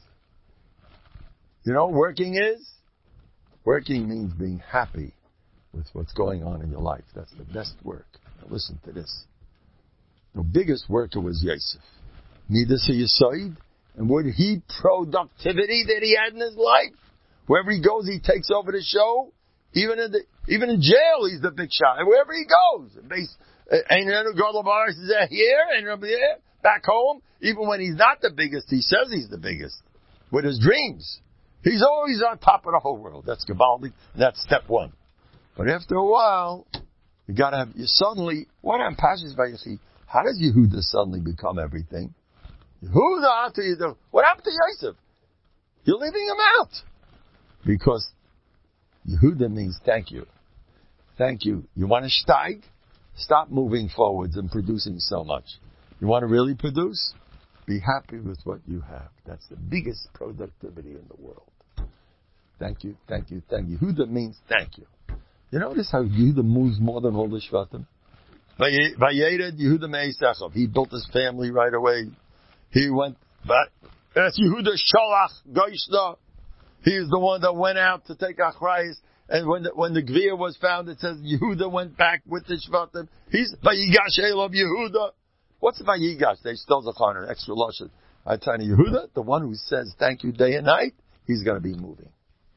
You know what working is? Working means being happy with what's going on in your life. That's the best work. Now listen to this. The biggest worker was Yosef. Midas HaYesod, and what he productivity that he had in his life. Wherever he goes, he takes over the show. Even in the, even in jail, he's the big shot. And wherever he goes, ain't here, and there, back home. Even when he's not the biggest, he says he's the biggest. With his dreams, he's always on top of the whole world. That's Gabaldi. That's step one. But after a while, you gotta have. You suddenly. What I'm passionate about, you see, how does Yehuda suddenly become everything? Yehuda after you do. What happened to Yosef? You're leaving him out because Yehuda means thank you. Thank you. You want to steig? Stop moving forwards and producing so much. You want to really produce? Be happy with what you have. That's the biggest productivity in the world. Thank you, thank you, thank you. Yehuda means thank you. You notice how Yehuda moves more than all the Shvatim? Vayered Yehuda me'Yisachar. He built his family right away. He went, but that's Yehuda Sholach Goishna. He is the one that went out to take Achrayis. And when the, when the Gvir was found, it says Yehuda went back with the Shvatim. He's Vayigash Elov Yehuda. What's Vayigash? They stole the corner, extra lashon. I tell you, Yehuda, the one who says thank you day and night, he's going to be moving.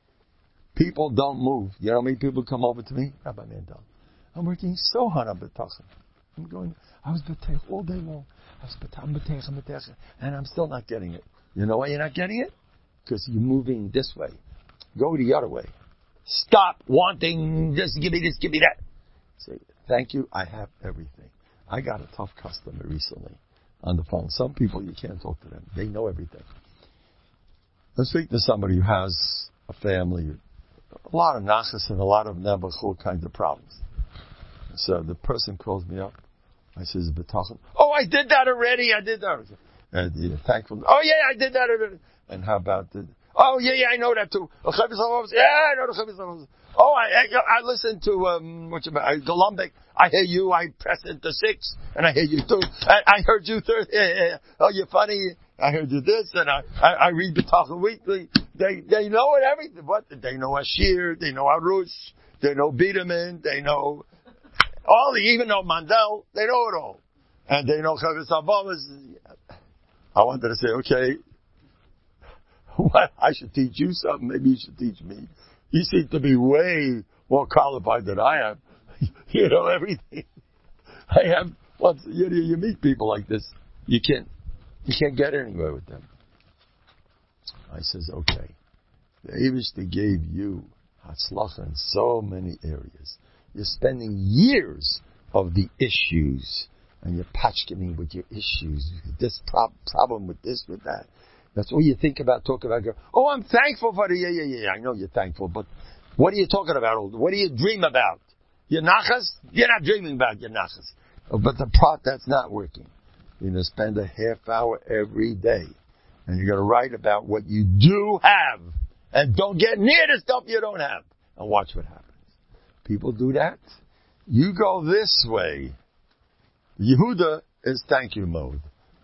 People don't move. You know how many people come over to me? Rabbi Mandel, I'm working so hard on B'tachim. I'm going, I was B'tach all day long. I was B'tach, B'tach, B'tach, and I'm still not getting it. You know why you're not getting it? Because you're moving this way. Go the other way. Stop wanting this, give me this, give me that. Say, thank you, I have everything. I got a tough customer recently on the phone. Some people, you can't talk to them. They know everything. Let's speak to somebody who has a family, a lot of nachas and a lot of all kinds of problems. So the person calls me up. I says, B'tachim. Oh, I did that already. I did that already. And you're thankful. Oh, yeah, I did that already. And how about the, oh, yeah, yeah, I know that too. Yeah, I know the Chavis. Oh, I, I, I listen to, um, what's about, Golumbek. I hear you, I press into six, and I hear you too. I, I heard you third, yeah, yeah. Oh, you're funny. I heard you this, and I, I, I read B'tachim Weekly. They, they know it, everything. What? They know Ashir, they know Arush, they know Biederman, they know, all, the, even know Mandel, they know it all. And they know Chavis Abamas. I wanted to say, okay, what? I should teach you something. Maybe you should teach me. You seem to be way more qualified than I am. You know everything. I have. Once you, you meet people like this, you can't. You can't get anywhere with them. I says, okay. The Eivishter gave you Hatzlacha in so many areas. You're spending years of the issues, and you're patching with your issues. This prob- problem with this, with that. That's all you think about, talk about. Oh, I'm thankful for the, yeah, yeah, yeah, I know you're thankful, but what are you talking about? What do you dream about? Your nachas, you're not dreaming about your nachas. But the part that's not working, you're going to spend a half hour every day. And you're going to write about what you do have. And don't get near the stuff you don't have. And watch what happens. People do that. You go this way. Yehuda is thank you mode.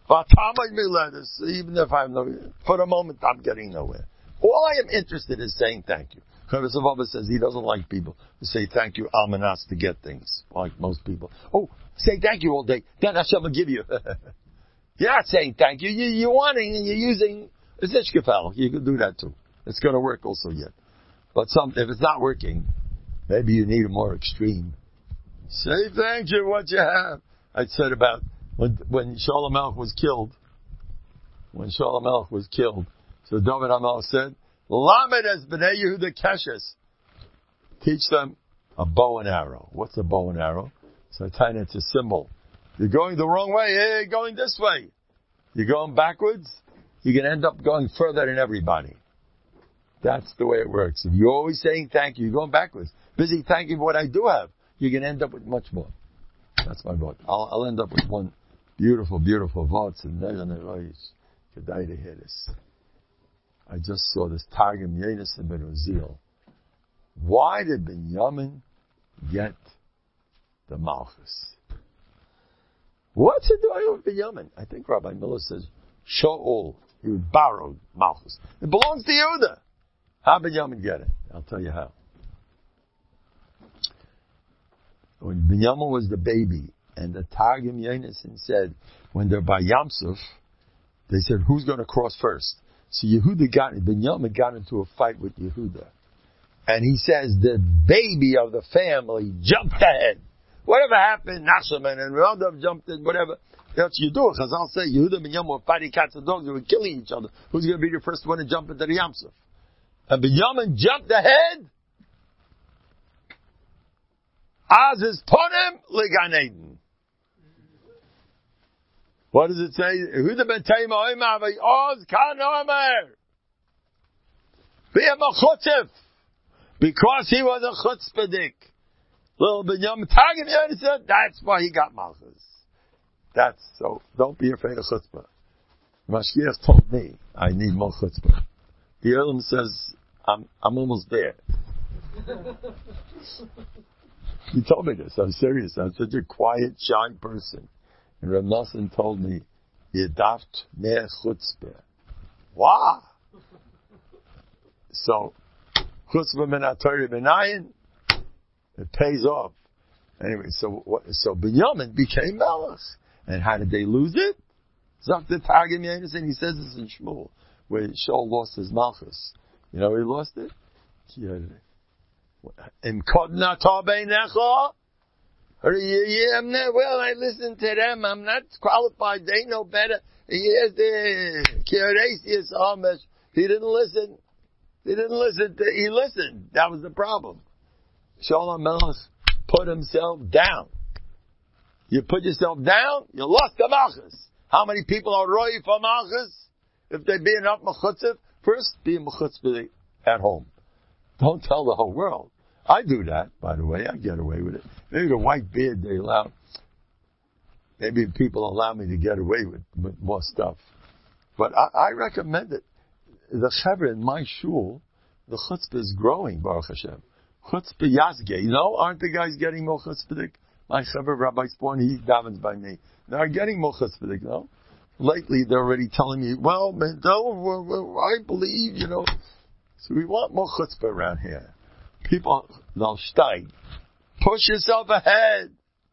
Even if I'm no, for the moment I'm getting nowhere. All I am interested in is saying thank you. Chavis Avava says he doesn't like people who say thank you almanas to get things, like most people. Oh, say thank you all day, then Hashem will give you. You're not saying thank you, you you're wanting and you're using a zishkefel. You can do that too. It's going to work also yet. But some, if it's not working, maybe you need a more extreme. Say thank you what you have. I said about when when Shaul HaMelech was killed. When Shaul HaMelech was killed, so David HaMelech said, Lamed es b'nei Yehuda keshes. Teach them a bow and arrow. What's a bow and arrow? So I tell you, it's a symbol. You're going the wrong way. Hey, you're going this way. You're going backwards. You can end up going further than everybody. That's the way it works. If you're always saying thank you, you're going backwards. Busy thanking for what I do have. You can end up with much more. That's my vote. I'll, I'll end up with one beautiful, beautiful vote. And then Kedai to hear this. I just saw this Targum Yenis and Ben Uziel. Why did Binyamin get the Malchus? What's it doing with Binyamin? I think Rabbi Miller says, Shaul, he borrowed Malchus. It belongs to Yehuda. How did Binyamin get it? I'll tell you how. When Binyamin was the baby, and the Targum Yonason said, when they're by Yamsuf, they said, who's going to cross first? So Yehuda got, Binyamin got into a fight with Yehuda. And he says, the baby of the family jumped ahead. Whatever happened, Nashaman and Radav jumped in, whatever. That's you do. Chazal say, Yehuda and Binyamin were fighting cats and dogs, they were killing each other. Who's going to be the first one to jump into the Yamsuf? And Binyamin jumped ahead. Az is ponem legan Eden. What does it say? Yehuda ben Taima oimer v'oz kan omer. V'yem a chutzif. Because he was a chutzpahdik. Little Binyamin Targum Yonason said, that's why he got Malchus. That's so, don't be afraid of chutzpah. Mashgiach told me, I need more chutzpah. The Elam says, I'm, I'm almost there. He told me this, I'm serious. I'm such a quiet, shy person. And Rav Nosson told me, Yedaft mehr chutzpah. Wow! So, chutzpah min ha-Torah b'nayin, it pays off. Anyway, so what, so Binyamin became Melech. And how did they lose it? Zok the Targum Yonason, he says this in Shmuel, where Shaul lost his Malchus. You know where he lost it? In Kodna Tabenecha. Well, I listen to them. I'm not qualified. They know better. He has the Kiresius Amish. He didn't listen. He didn't listen. To, he listened. That was the problem. Shaul HaMelech put himself down. You put yourself down, you lost the Malchus. How many people are roi for Malchus? If they be enough mechutzif, first be a mechutzif at home. Don't tell the whole world. I do that, by the way. I get away with it. Maybe the white beard they allow. Maybe people allow me to get away with, with more stuff. But I, I recommend it. The chevra in my shul, the chutzpah is growing, Baruch Hashem. Chutzpah Yazge. You know, aren't the guys getting more chutzpah? My chevra, Rabbi Sporn, he davens by me. They're getting more chutzpah, no? Lately, they're already telling me, well, man, no, I believe, you know. So we want more chutzpah around here. People, they'll steig. Push yourself ahead.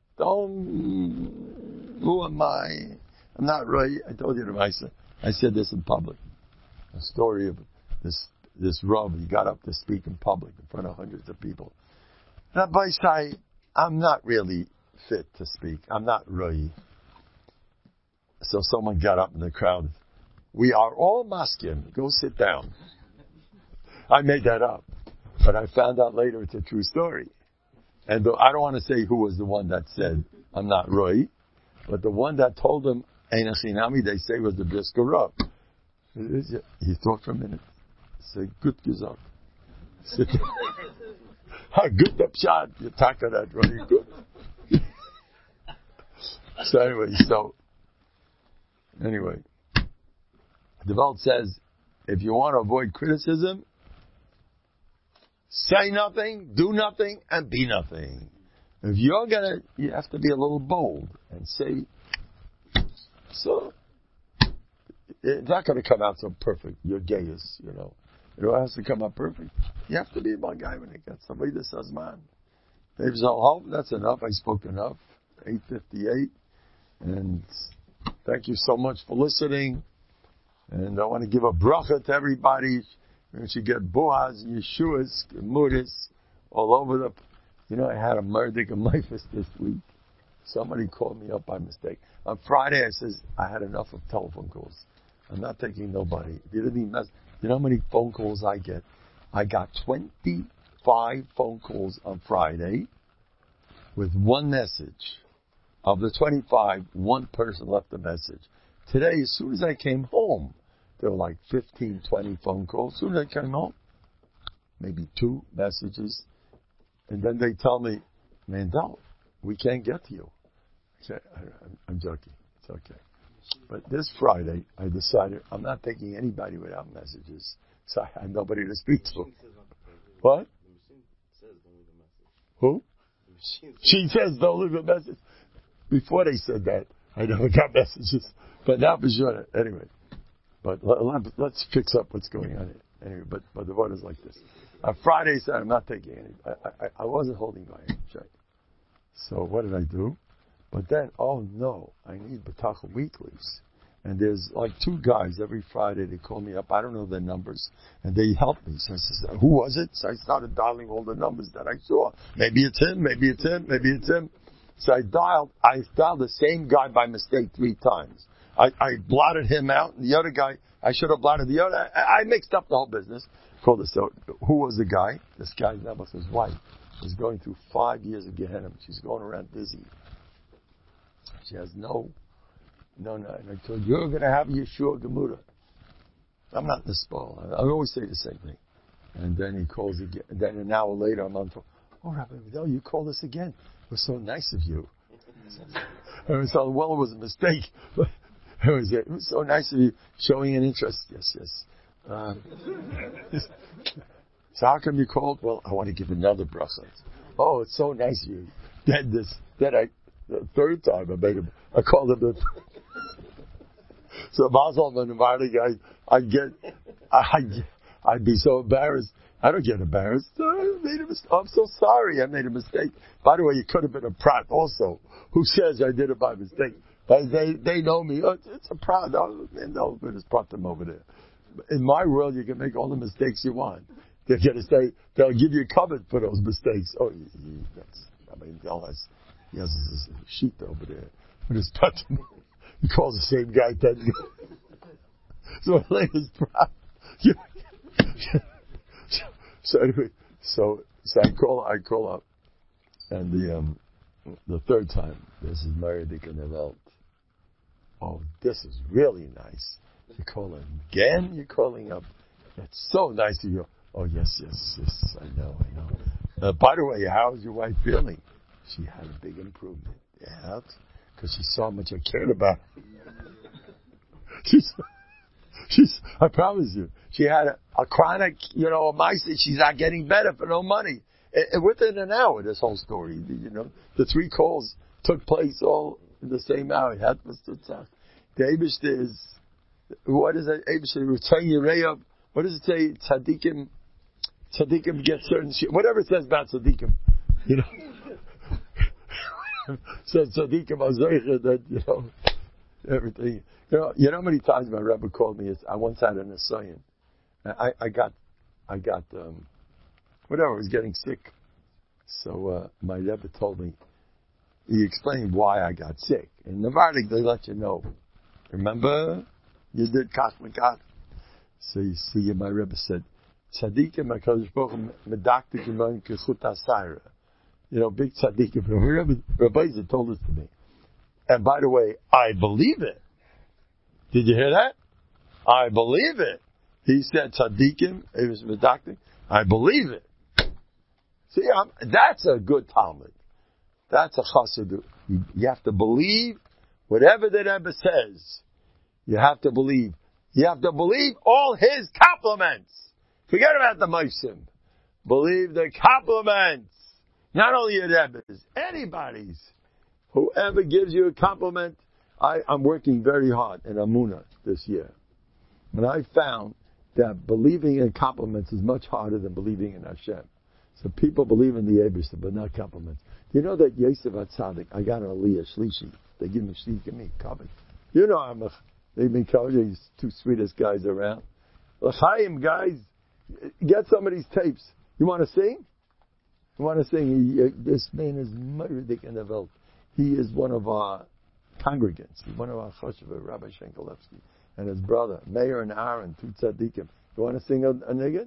Don't, who am I? I'm not right. I told you, Rabbi, I said this in public. A story of this, this Rav, he got up to speak in public in front of hundreds of people. Rabbi Shai, I'm not really fit to speak. I'm not Roy. So someone got up in the crowd. We are all maskim. Go sit down. I made that up. But I found out later it's a true story. And I don't want to say who was the one that said, I'm not Roy. But the one that told him, Einachinami, they say was the Brisker Rav. He thought for a minute. Say, good gesagt. Good up shot. You talk on that really good. So anyway, so anyway, the Welt says, if you want to avoid criticism, say nothing, do nothing, and be nothing. If you're gonna, you have to be a little bold and say, so, it's not gonna come out so perfect. You're gayest, you know. It all has to come out perfect. You have to be one guy when it gets somebody that says, man, there's no hope, that's enough, I spoke enough. eight fifty-eight. And thank you so much for listening. And I want to give a bracha to everybody. We should get Boaz, Yeshuas, Gemuris, all over the... You know, I had a murder of Memphis this week. Somebody called me up by mistake. On Friday, I says, I had enough of telephone calls. I'm not taking nobody. If you didn't mess, you know how many phone calls I get? I got twenty-five phone calls on Friday with one message. Of the twenty-five, one person left a message. Today, as soon as I came home, there were like fifteen, twenty phone calls. As soon as I came home, maybe two messages. And then they tell me, Mandel, we can't get to you. I say, I'm, I'm joking. It's okay. But this Friday, I decided I'm not taking anybody without messages. So I had nobody to speak to. What? Who? She says don't leave a message. Before they said that, I never got messages. But now for sure. Anyway. But let, let's fix up what's going on here. Anyway, but, but the vote is like this. On Friday, I said, I'm not taking any. I, I, I wasn't holding my check. So what did I do? But then, oh no, I need B'tachon weeklies. And there's like two guys every Friday, they call me up. I don't know their numbers. And they help me. So I said, who was it? So I started dialing all the numbers that I saw. Maybe it's him, maybe it's him, maybe it's him. So I dialed, I dialed the same guy by mistake three times. I, I blotted him out, and the other guy, I should have blotted the other. I, I mixed up the whole business. Called this out. Who was the guy? This guy's name was his wife. Was going through five years of Gehenna. She's going around busy. She has no, no, no. And I told you, you're going to have Yeshua Gemura. I'm not in the spoil. I, I always say the same thing. And then he calls again. And then an hour later, I'm on the phone. Oh, Rabbi Vidal, you called us again. It was so nice of you. I was so, well, it was a mistake. But it was, it was so nice of you showing an interest. Yes, yes. Um, so how come you called? Well, I want to give another bracha. Oh, it's so nice of you. Then this, then I, the third time I made him, I called him the, so Mazel and the I, I get, I, I'd be so embarrassed. I don't get embarrassed. I made a mistake. I'm so sorry I made a mistake. By the way, you could have been a prat also. Who says I did it by mistake? But they, they know me. Oh, it's a prat. No, no, but it's brought them over there. In my world, you can make all the mistakes you want. They're going to say, they'll give you a cover for those mistakes. Oh, he, he, that's, I mean, he has, he has his sheet over there. But it's button. He calls the same guy ten. So my name is proud. So anyway, so, so I call, I call up. And the, um, the third time, this is Meredith in the Welt. Oh, this is really nice. You're calling again? You're calling up. It's so nice of you. Oh, yes, yes, yes. I know, I know. Uh, by the way, how's your wife feeling? She had a big improvement. Yeah, because she saw how much I cared about her. she's, she's, I promise you, she had a, a chronic, you know, a mice. She's not getting better for no money. And, and within an hour, this whole story, you know, the three calls took place all in the same hour. That was the tough. The Eibishter is, what is that? Eibishter, return your what does it say? Tzaddikim, tzaddikim get certain shit. Whatever it says about tzaddikim, you know. Says tzaddikim azoicha that, you know, everything. You know, you know how many times my Rebbe called me? I once had an assignment. I, I got, I got, um, whatever, I was getting sick. So, uh, my Rebbe told me, he explained why I got sick. In Navardik, they let you know. Remember? You did Kach Mekach. So you see, my Rebbe said, Tzaddikim HaKadosh Baruch Hu medaktik iman kechut hasayra. You know, big tzaddikim. Rebbe, Rebbe Eizer told this to me. And by the way, I believe it. Did you hear that? I believe it. He said tzaddikim, it was medaktik. I believe it. See, I'm, that's a good Talmud. That's a chassid. You, you have to believe whatever the Rebbe says. You have to believe. You have to believe all his compliments. Forget about the Moisim. Believe the compliments. Not only your Rebbe's, anybody's. Whoever gives you a compliment, I, I'm working very hard in Amunah this year. And I found that believing in compliments is much harder than believing in Hashem. So people believe in the Eibishter, but not compliments. You know that Yosef HaTzadik, I got an Aliyah Shlishi. They give me Shlishi, give me Kabbalah. You know I'm a, they've been calling these two sweetest guys around. L'chaim, guys, get some of these tapes. You want to sing? You want to sing? He, uh, this man is murdered in the world. He is one of our congregants. He's one of our chashuva, Rabbi Shenkelevsky, and his brother, Meir and Aaron, two tzaddikim. You want to sing a, a niggun?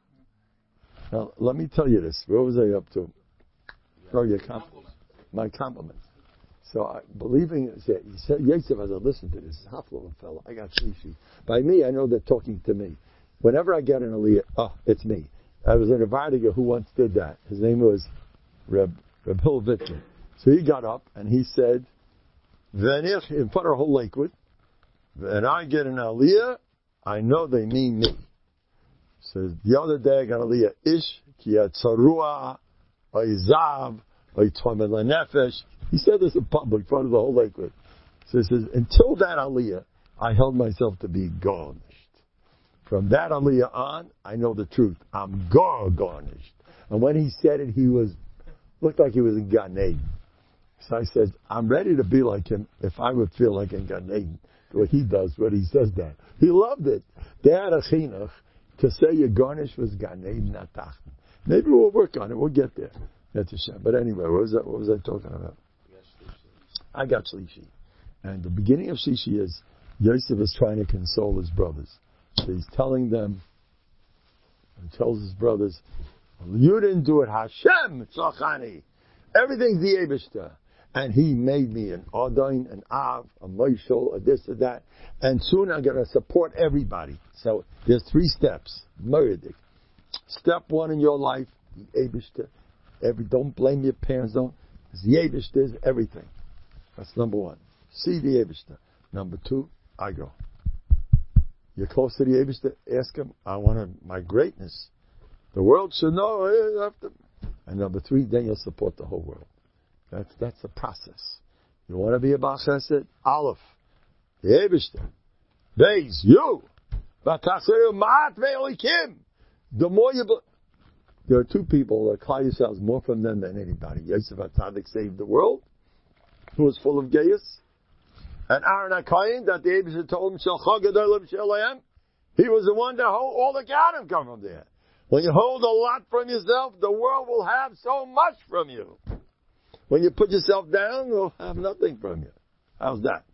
Now, let me tell you this. What was I up to? Oh, your compliment. My compliments. So, I, believing, he said, Yosef, as I listen to this, Hafla fellow, I got shlishi. By me, I know they're talking to me. Whenever I get an aliyah, oh, it's me. I was in a Vardiga who once did that. His name was Reb, Reb Hill Vitkin. So he got up and he said, Venich, in front of whole Lakewood, when I get an aliyah, I know they mean me. So the other day I got an aliyah, Ish, ki yatzarua, oizav, oitzomel nefesh. He said this in public, in front of the whole Lakewood. So he says, until that aliyah, I held myself to be garnished. From that aliyah on, I know the truth. I'm gar garnished. And when he said it, he was, looked like he was in Gan Eden. So I said, I'm ready to be like him if I would feel like in Gan Eden. What he does, when he says that. He loved it. They had a chinuch to say your garnish was Gan Eden, not Tachten. Maybe we'll work on it. We'll get there. That's a shame. But anyway, what was that? What was I talking about? I got Shlishi. And the beginning of Shlishi is Yosef is trying to console his brothers. So he's telling them, and tells his brothers, you didn't do it, Hashem tzachani. Everything's the Eibishter. And he made me an Adain, an Av, a Moishel, a this, a that. And soon I'm going to support everybody. So there's three steps. Meridic. Step one in your life, the Eibishter. Every, don't blame your parents, don't. The Eibishter is everything. That's number one. See the Eibishter. Number two, I go. You're close to the Eibishter, ask him, I want my greatness. The world should know. I have to. And number three, then you'll support the whole world. That's that's the process. You want to be a Baal Chesed? Aleph, the Eibishter. Beis, you. The more you... Be- there are two people that call yourselves more from them than anybody. Yosef HaTzadik saved the world, who was full of gayus. And Aaron HaKohen, that the Eibishter told him, he was the one that hold all the Ganim come from there. When you hold a lot from yourself, the world will have so much from you. When you put yourself down, they'll have nothing from you. How's that?